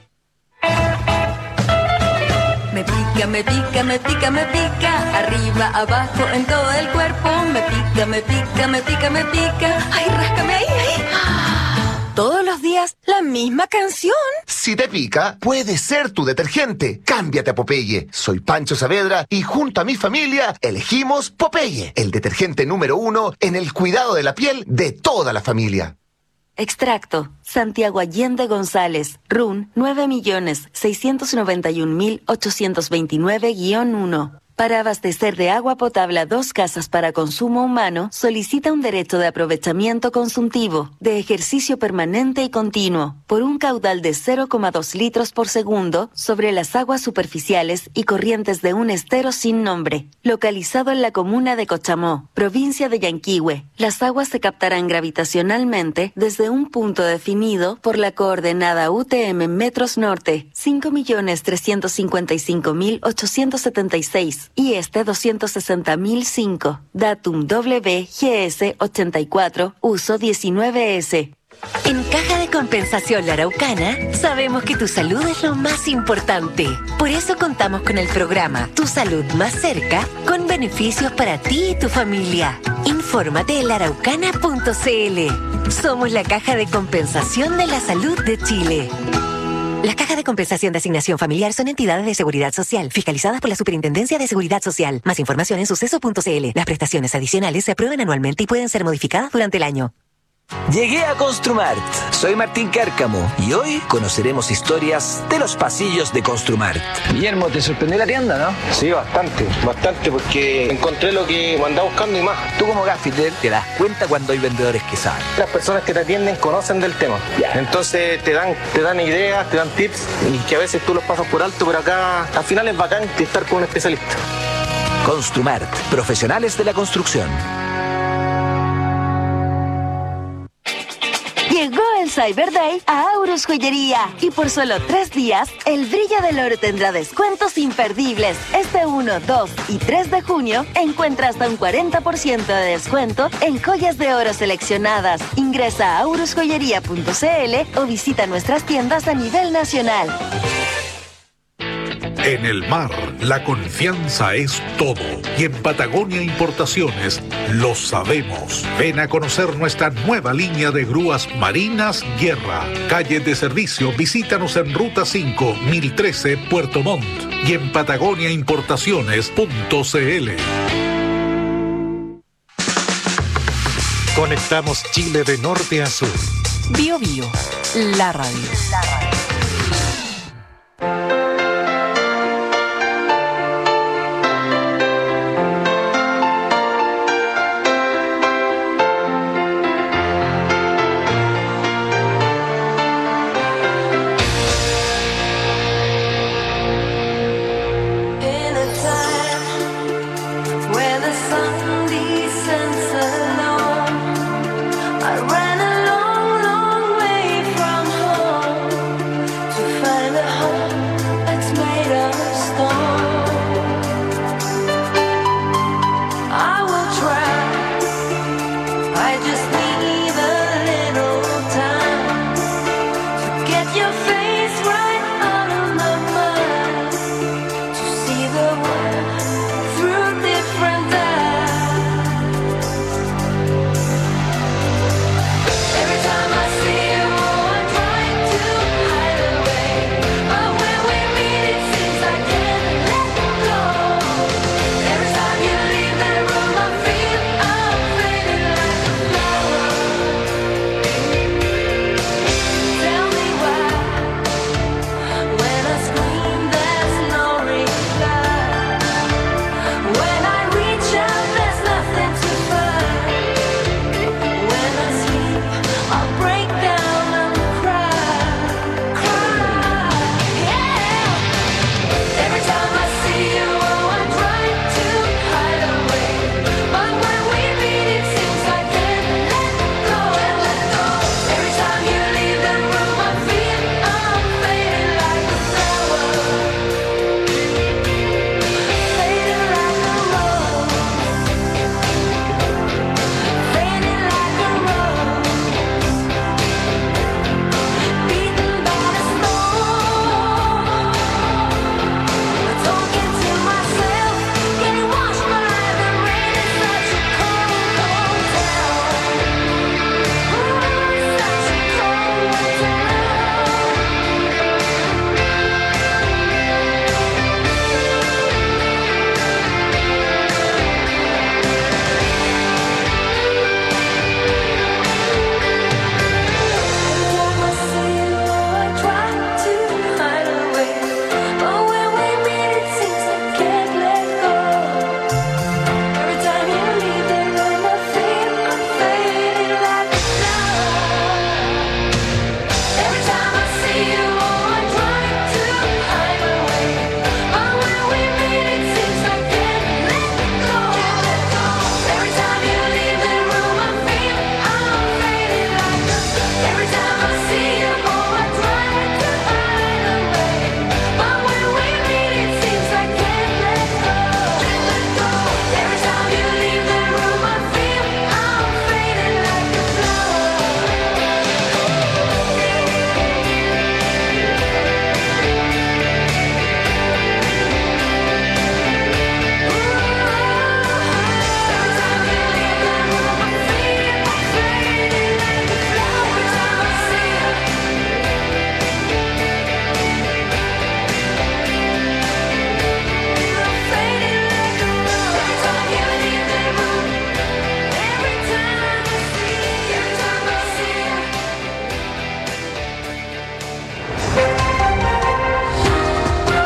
Me pica, me pica, me pica, me pica. Arriba, abajo, en todo el cuerpo. Me pica, me pica, me pica, me pica. Ay, ráscame ahí, ahí. Todos los días, la misma canción. Si te pica, puede ser tu detergente. Cámbiate a Popeye. Soy Pancho Saavedra y junto a mi familia elegimos Popeye, el detergente número 1 en el cuidado de la piel de toda la familia. Extracto. Santiago Allende González. RUN 9.691.829-1. Para abastecer de agua potable a 2 casas para consumo humano, solicita un derecho de aprovechamiento consultivo, de ejercicio permanente y continuo, por un caudal de 0,2 litros por segundo sobre las aguas superficiales y corrientes de un estero sin nombre, localizado en la comuna de Cochamó, provincia de Yanquihue. Las aguas se captarán gravitacionalmente desde un punto definido por la coordenada UTM metros norte, 5.355.876. Y este 260.005. Datum WGS 84, uso 19S. En Caja de Compensación La Araucana, sabemos que tu salud es lo más importante. Por eso contamos con el programa Tu Salud Más Cerca, con beneficios para ti y tu familia. Infórmate en laaraucana.cl. Somos la Caja de Compensación de la Salud de Chile. Las cajas de compensación de asignación familiar son entidades de seguridad social, fiscalizadas por la Superintendencia de Seguridad Social. Más información en suceso.cl. Las prestaciones adicionales se aprueban anualmente y pueden ser modificadas durante el año. Llegué a Construmart. Soy Martín Cárcamo y hoy conoceremos historias de los pasillos de Construmart. Guillermo, ¿te sorprendió la tienda, no? Sí, bastante, porque encontré lo que andaba buscando y más. Tú como gaffiter te das cuenta cuando hay vendedores que saben. Las personas que te atienden conocen del tema. Entonces te dan ideas, te dan tips y que a veces tú los pasas por alto, pero acá al final es bacán estar con un especialista. Construmart, profesionales de la construcción. Llegó el Cyber Day a Aurus Joyería y por solo 3 días, el brillo del oro tendrá descuentos imperdibles. Este 1, 2 y 3 de junio encuentra hasta un 40% de descuento en joyas de oro seleccionadas. Ingresa a aurusjoyería.cl o visita nuestras tiendas a nivel nacional. En el mar, la confianza es todo. Y en Patagonia Importaciones lo sabemos. Ven a conocer nuestra nueva línea de grúas marinas Guerra. Calle de servicio, visítanos en Ruta 5, 1013, Puerto Montt. Y en patagoniaimportaciones.cl. Conectamos Chile de norte a sur. Bio Bio, la radio. Every time I see you, I try to hide away.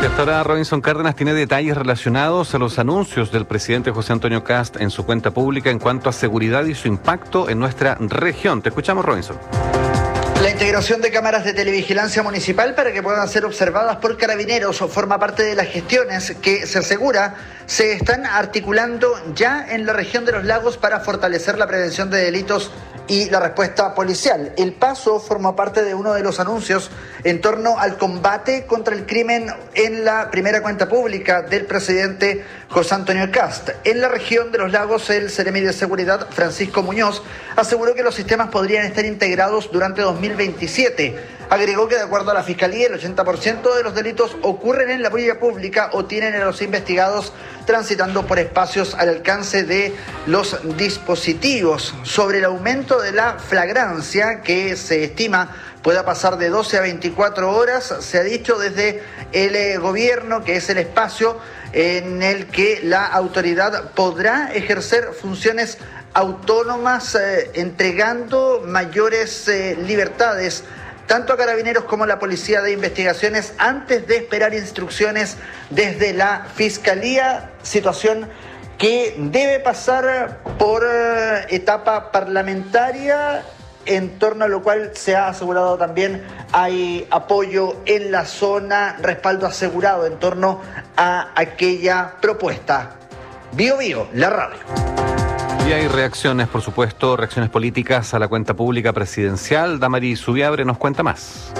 hasta ahora Robinson Cárdenas tiene detalles relacionados a los anuncios del presidente José Antonio Kast en su cuenta pública en cuanto a seguridad y su impacto en nuestra región. Te escuchamos, Robinson. La integración de cámaras de televigilancia municipal para que puedan ser observadas por carabineros forma parte de las gestiones que se asegura se están articulando ya en la región de los lagos para fortalecer la prevención de delitos y la respuesta policial. El paso forma parte de uno de los anuncios en torno al combate contra el crimen en la primera cuenta pública del presidente José Antonio Kast. En la región de los lagos, el Seremi de Seguridad, Francisco Muñoz, aseguró que los sistemas podrían estar integrados durante 2027. Agregó que de acuerdo a la Fiscalía, el 80% de los delitos ocurren en la vía pública o tienen a los investigados transitando por espacios al alcance de los dispositivos. Sobre el aumento de la flagrancia, que se estima pueda pasar de 12 a 24 horas, se ha dicho desde el gobierno que es el espacio en el que la autoridad podrá ejercer funciones autónomas, entregando mayores libertades tanto a carabineros como a la Policía de Investigaciones antes de esperar instrucciones desde la Fiscalía, situación que debe pasar por etapa parlamentaria, en torno a lo cual se ha asegurado también hay apoyo en la zona, respaldo asegurado en torno a aquella propuesta. Bio Bio, la radio. Y hay reacciones, por supuesto, reacciones políticas a la cuenta pública presidencial. Damaris Zubiabre nos cuenta más.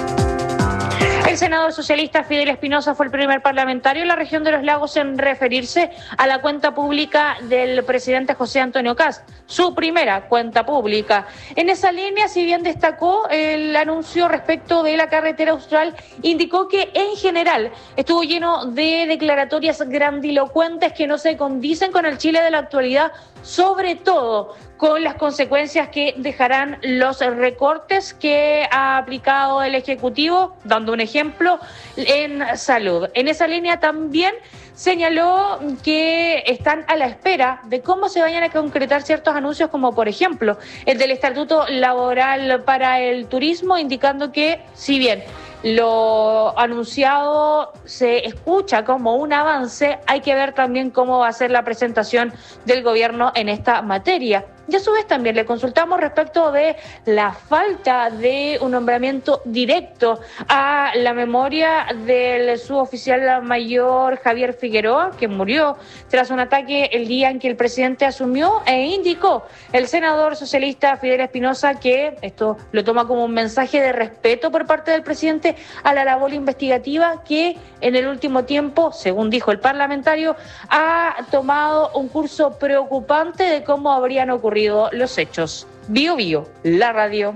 El senador socialista Fidel Espinosa fue el primer parlamentario en la región de los lagos en referirse a la cuenta pública del presidente José Antonio Kast, su primera cuenta pública. En esa línea, si bien destacó el anuncio respecto de la carretera austral, indicó que en general estuvo lleno de declaratorias grandilocuentes que no se condicen con el Chile de la actualidad, sobre todo con las consecuencias que dejarán los recortes que ha aplicado el Ejecutivo, dando un ejemplo en salud. En esa línea también señaló que están a la espera de cómo se vayan a concretar ciertos anuncios, como por ejemplo el del Estatuto Laboral para el Turismo, indicando que si bien lo anunciado se escucha como un avance, hay que ver también cómo va a ser la presentación del gobierno en esta materia. Y a su vez también le consultamos respecto de la falta de un nombramiento directo a la memoria del suboficial mayor Javier Figueroa, que murió tras un ataque el día en que el presidente asumió, e indicó el senador socialista Fidel Espinosa que esto lo toma como un mensaje de respeto por parte del presidente a la labor investigativa que en el último tiempo, según dijo el parlamentario, ha tomado un curso preocupante de cómo habrían ocurrido los hechos. Bio Bio, la radio.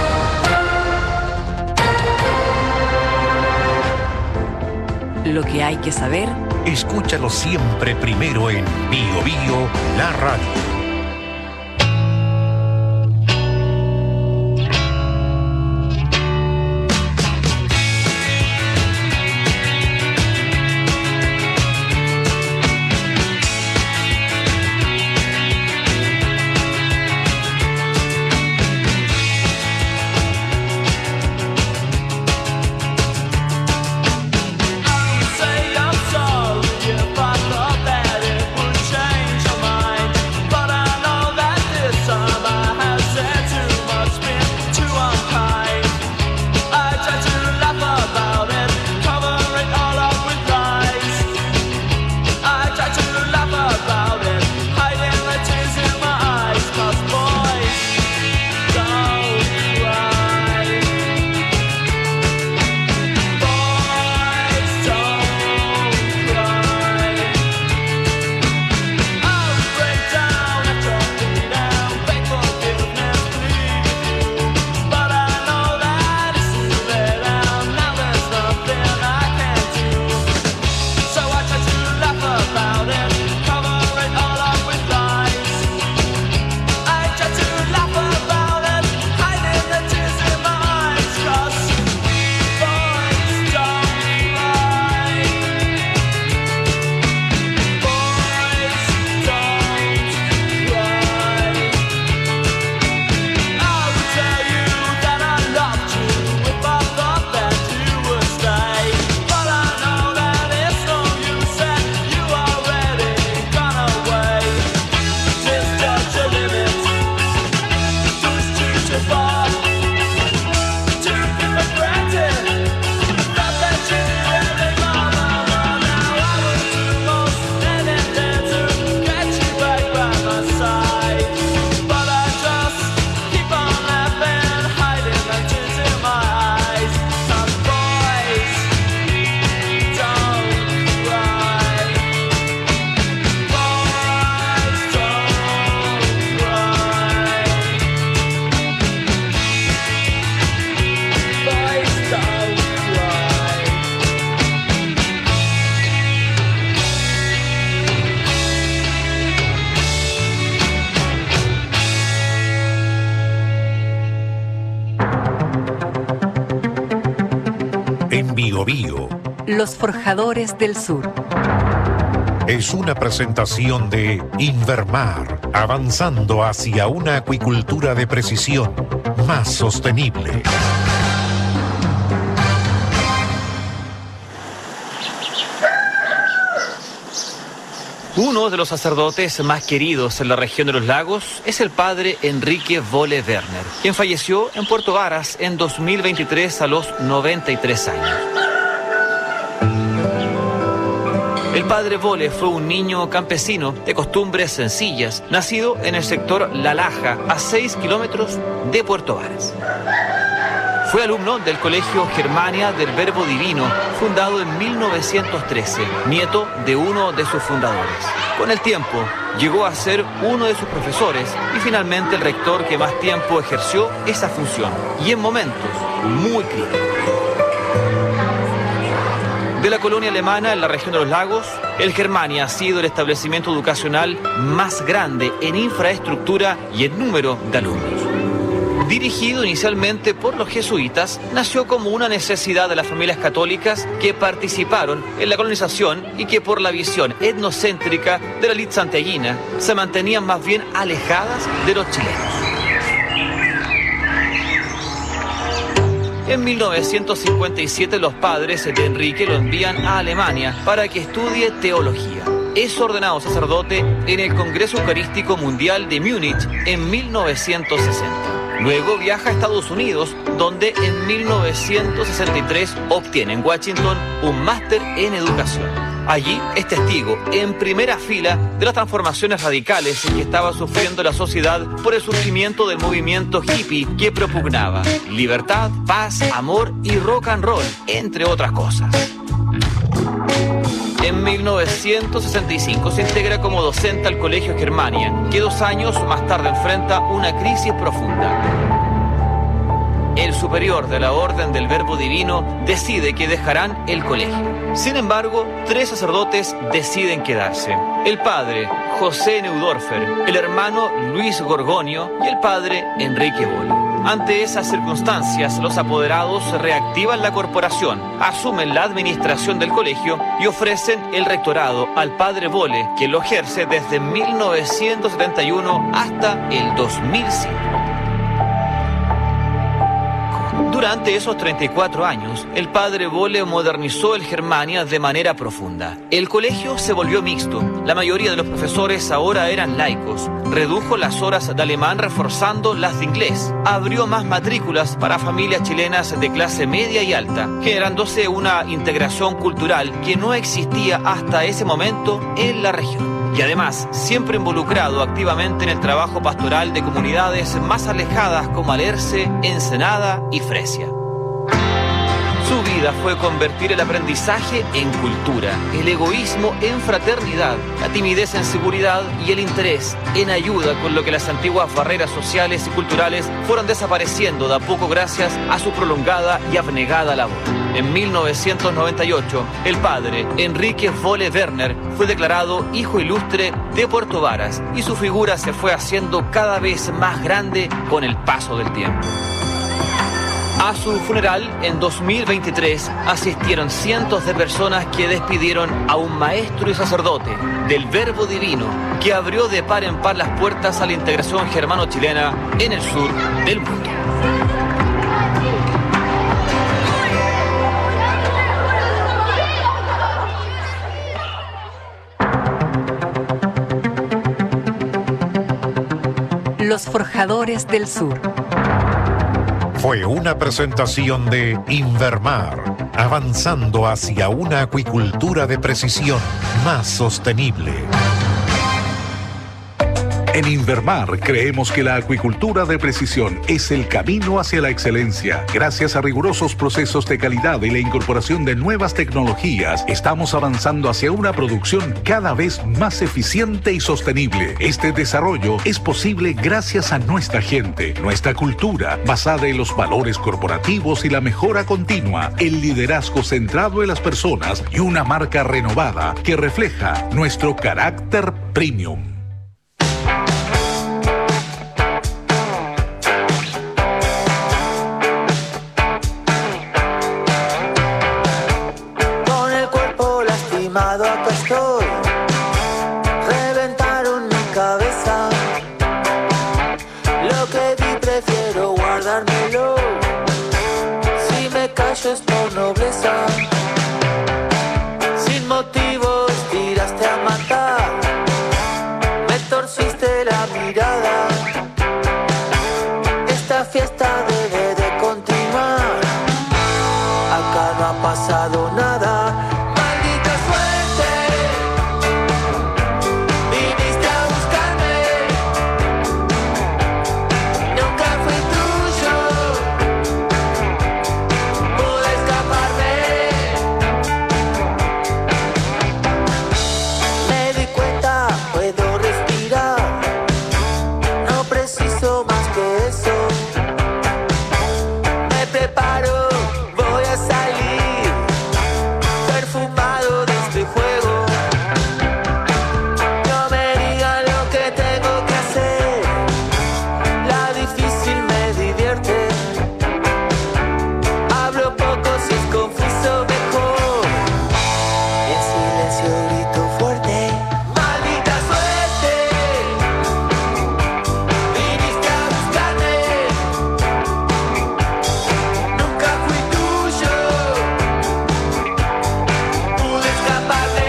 Lo que hay que saber. Escúchalo siempre primero en Bio Bio, la radio. But Los Forjadores del Sur. Es una presentación de Invermar, avanzando hacia una acuicultura de precisión más sostenible. Uno de los sacerdotes más queridos en la región de los lagos es el padre Enrique Volle Werner, quien falleció en Puerto Varas en 2023 a los 93 años. El padre Volle fue un niño campesino de costumbres sencillas, nacido en el sector La Laja, a 6 kilómetros de Puerto Varas. Fue alumno del Colegio Germania del Verbo Divino, fundado en 1913, nieto de uno de sus fundadores. Con el tiempo, llegó a ser uno de sus profesores y finalmente el rector que más tiempo ejerció esa función, y en momentos muy críticos. De la colonia alemana en la región de los lagos, el Germania ha sido el establecimiento educacional más grande en infraestructura y en número de alumnos. Dirigido inicialmente por los jesuitas, nació como una necesidad de las familias católicas que participaron en la colonización y que por la visión etnocéntrica de la élite santiaguina se mantenían más bien alejadas de los chilenos. En 1957 los padres de Enrique lo envían a Alemania para que estudie teología. Es ordenado sacerdote en el Congreso Eucarístico Mundial de Múnich en 1960. Luego viaja a Estados Unidos, donde en 1963 obtiene en Washington un máster en educación. Allí es testigo en primera fila de las transformaciones radicales que estaba sufriendo la sociedad por el surgimiento del movimiento hippie que propugnaba libertad, paz, amor y rock and roll, entre otras cosas. En 1965 se integra como docente al Colegio Germania, que 2 años más tarde enfrenta una crisis profunda. El superior de la Orden del Verbo Divino decide que dejarán el colegio. Sin embargo, 3 sacerdotes deciden quedarse. El padre José Neudorfer, el hermano Luis Gorgonio y el padre Enrique Volle. Ante esas circunstancias, los apoderados reactivan la corporación, asumen la administración del colegio y ofrecen el rectorado al padre Volle, que lo ejerce desde 1971 hasta el 2005. Durante esos 34 años, el padre Volle modernizó el Germania de manera profunda. El colegio se volvió mixto. La mayoría de los profesores ahora eran laicos. Redujo las horas de alemán reforzando las de inglés. Abrió más matrículas para familias chilenas de clase media y alta, generándose una integración cultural que no existía hasta ese momento en la región. Y además, siempre involucrado activamente en el trabajo pastoral de comunidades más alejadas como Alerce, Ensenada y Fresia. Su vida fue convertir el aprendizaje en cultura, el egoísmo en fraternidad, la timidez en seguridad y el interés en ayuda, con lo que las antiguas barreras sociales y culturales fueron desapareciendo de a poco gracias a su prolongada y abnegada labor. En 1998, el padre Enrique Volle Werner fue declarado Hijo Ilustre de Puerto Varas y su figura se fue haciendo cada vez más grande con el paso del tiempo. A su funeral, en 2023, asistieron cientos de personas que despidieron a un maestro y sacerdote del Verbo Divino que abrió de par en par las puertas a la integración germano-chilena en el sur del mundo. Los Forjadores del Sur. Fue una presentación de Invermar, avanzando hacia una acuicultura de precisión más sostenible. En Invermar creemos que la acuicultura de precisión es el camino hacia la excelencia. Gracias a rigurosos procesos de calidad y la incorporación de nuevas tecnologías, estamos avanzando hacia una producción cada vez más eficiente y sostenible. Este desarrollo es posible gracias a nuestra gente, nuestra cultura, basada en los valores corporativos y la mejora continua, el liderazgo centrado en las personas y una marca renovada que refleja nuestro carácter premium. estimado, acá estoy. Reventaron mi cabeza. Lo que vi prefiero guardármelo. Si me callo es por nobleza. Sin motivos tiraste a matar. Me torciste la mirada. Esta fiesta debe de continuar. Acá no ha pasado nada. Maldita suerte. Viniste a buscarme. Nunca fui tuyo. Pude escaparme. Me di cuenta, puedo respirar. No preciso más que eso. Me preparo, voy a salir perfumado de este juego. No me digan lo que tengo que hacer. La difícil me divierte. Hablo poco, si es confuso mejor. En silencio grito fuerte. Maldita suerte. Viniste a buscarme. Nunca fui tuyo. Pude escaparme.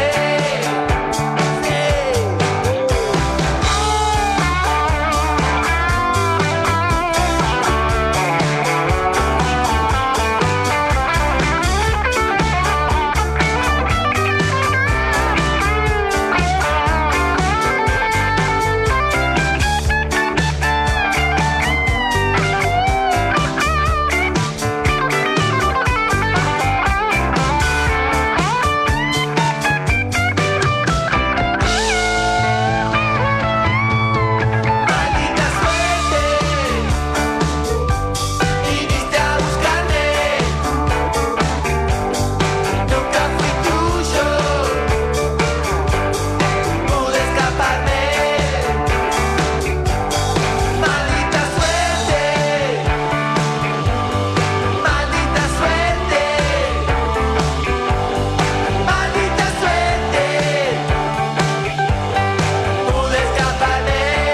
Maldita suerte. Viniste a buscarme. Nunca fui tuyo. Pude escaparme. Maldita suerte. Maldita suerte. Maldita suerte. Pude escaparme.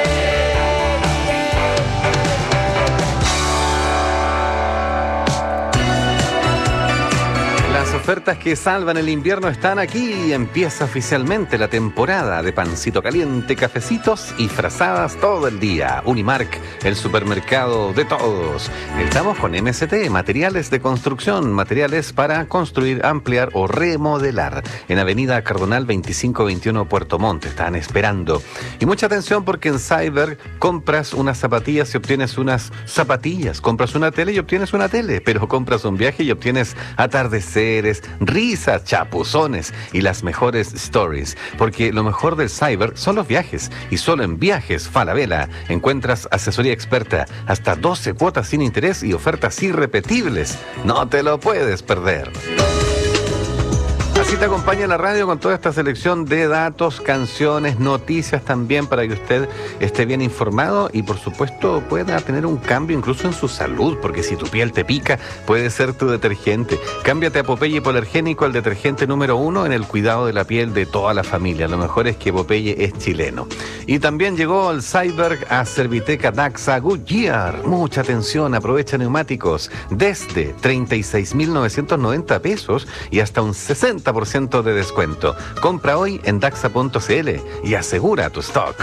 Las ofertas que salvan el invierno están aquí. Empieza oficialmente la temporada de pancito caliente, cafecitos y frazadas todo el día. Unimark, el supermercado de todos. Estamos con MST, materiales de construcción, materiales para construir, ampliar o remodelar. En Avenida Cardonal 2521 Puerto Montt. Están esperando. Y mucha atención porque en Cyber compras unas zapatillas y obtienes unas zapatillas. Compras una tele y obtienes una tele. Pero compras un viaje y obtienes atardeceres, risas, chapuzones y las mejores stories. Porque lo mejor del Cyber son los viajes. Y solo en Viajes Falabella encuentras asesoría experta, hasta 12 cuotas sin interés y ofertas irrepetibles. No te lo puedes perder. Así te acompaña la radio con toda esta selección de datos, canciones, noticias también para que usted esté bien informado y por supuesto pueda tener un cambio incluso en su salud, porque si tu piel te pica puede ser tu detergente. Cámbiate a Popeye Hipoalergénico, el detergente número 1 en el cuidado de la piel de toda la familia. Lo mejor es que Popeye es chileno. Y también llegó el Cyberg a Serviteca Daxa Goodyear. Mucha atención, aprovecha neumáticos desde 36.990 pesos y hasta un 60% de descuento. Compra hoy en daxa.cl y asegura tu stock.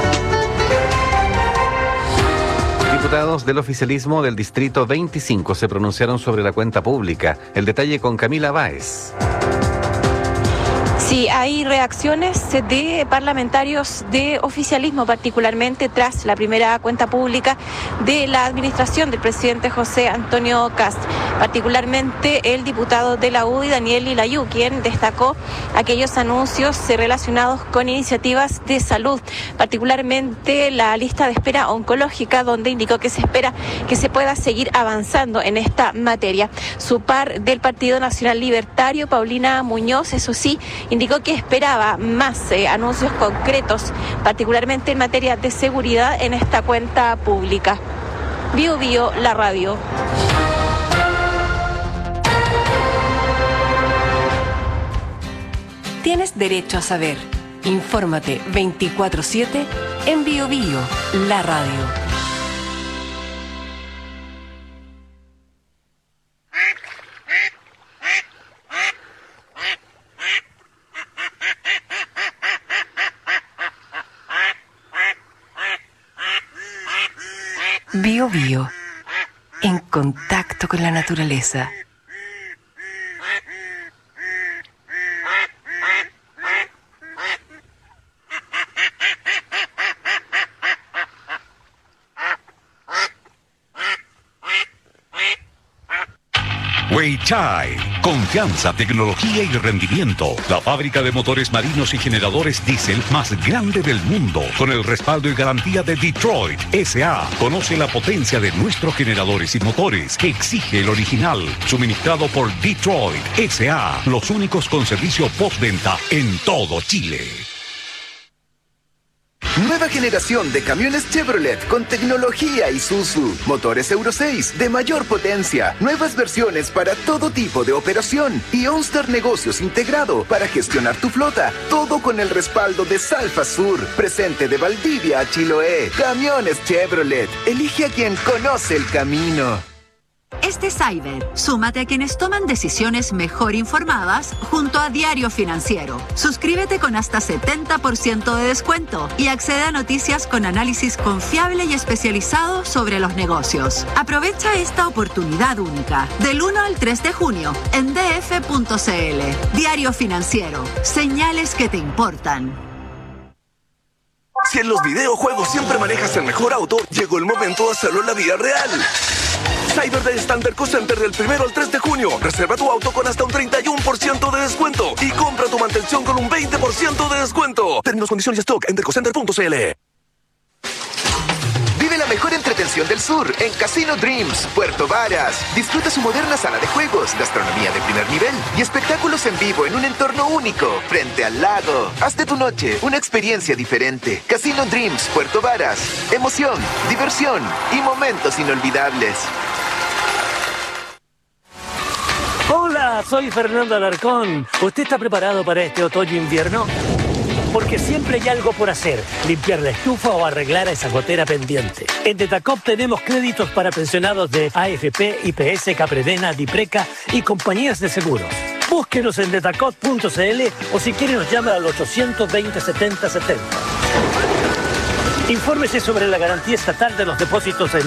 Diputados del oficialismo del Distrito 25 se pronunciaron sobre la cuenta pública. El detalle con Camila Báez. Sí, hay reacciones de parlamentarios de oficialismo, particularmente tras la primera cuenta pública de la administración del presidente José Antonio Kast, particularmente el diputado de la UDI, Daniel Ilayú, quien destacó aquellos anuncios relacionados con iniciativas de salud, particularmente la lista de espera oncológica, donde indicó que se espera que se pueda seguir avanzando en esta materia. Su par del Partido Nacional Libertario, Paulina Muñoz, eso sí, indicó que esperaba más anuncios concretos, particularmente en materia de seguridad en esta cuenta pública. Bio Bio, la radio. Tienes derecho a saber. Infórmate 24/7 en Bio Bio, la radio. Bio Bio, en contacto con la naturaleza. Weichai, confianza, tecnología y rendimiento. La fábrica de motores marinos y generadores diésel más grande del mundo, con el respaldo y garantía de Detroit S.A. Conoce la potencia de nuestros generadores y motores que exige el original, suministrado por Detroit S.A. Los únicos con servicio postventa en todo Chile. Nueva generación de camiones Chevrolet con tecnología Isuzu. Motores Euro 6 de mayor potencia. Nuevas versiones para todo tipo de operación. Y OnStar Negocios integrado para gestionar tu flota. Todo con el respaldo de Salfa Sur. Presente de Valdivia a Chiloé. Camiones Chevrolet. Elige a quien conoce el camino. Este Cyber, súmate a quienes toman decisiones mejor informadas junto a Diario Financiero. Suscríbete con hasta 70% de descuento y accede a noticias con análisis confiable y especializado sobre los negocios. Aprovecha esta oportunidad única del 1 al 3 de junio en df.cl. Diario Financiero, señales que te importan. Si en los videojuegos siempre manejas el mejor auto, llegó el momento de hacerlo en la vida real. Cyber Day Standard Co Center del 1 al 3 de junio. Reserva tu auto con hasta un 31% de descuento y compra tu mantención con un 20% de descuento. Términos, condiciones y stock en dercocenter.cl. Vive la mejor entretención del sur en Casino Dreams, Puerto Varas. Disfruta su moderna sala de juegos, gastronomía de primer nivel y espectáculos en vivo en un entorno único, frente al lago. Haz de tu noche una experiencia diferente. Casino Dreams, Puerto Varas. Emoción, diversión y momentos inolvidables. Hola, soy Fernando Alarcón. ¿Usted está preparado para este otoño-invierno? Porque siempre hay algo por hacer, limpiar la estufa o arreglar a esa gotera pendiente. En Detacop tenemos créditos para pensionados de AFP, IPS, Capredena, Dipreca y compañías de seguros. Búsquenos en detacop.cl o si quiere nos llama al 820-7070. Infórmese sobre la garantía estatal de los depósitos en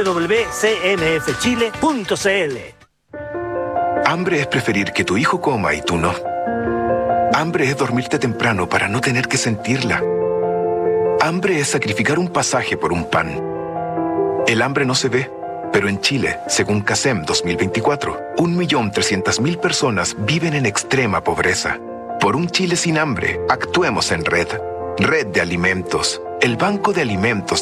www.cnfchile.cl. Hambre es preferir que tu hijo coma y tú no. Hambre es dormirte temprano para no tener que sentirla. Hambre es sacrificar un pasaje por un pan. El hambre no se ve, pero en Chile, según CASEM 2024, 1.300.000 personas viven en extrema pobreza. Por un Chile sin hambre, actuemos en Red. Red de Alimentos, el Banco de Alimentos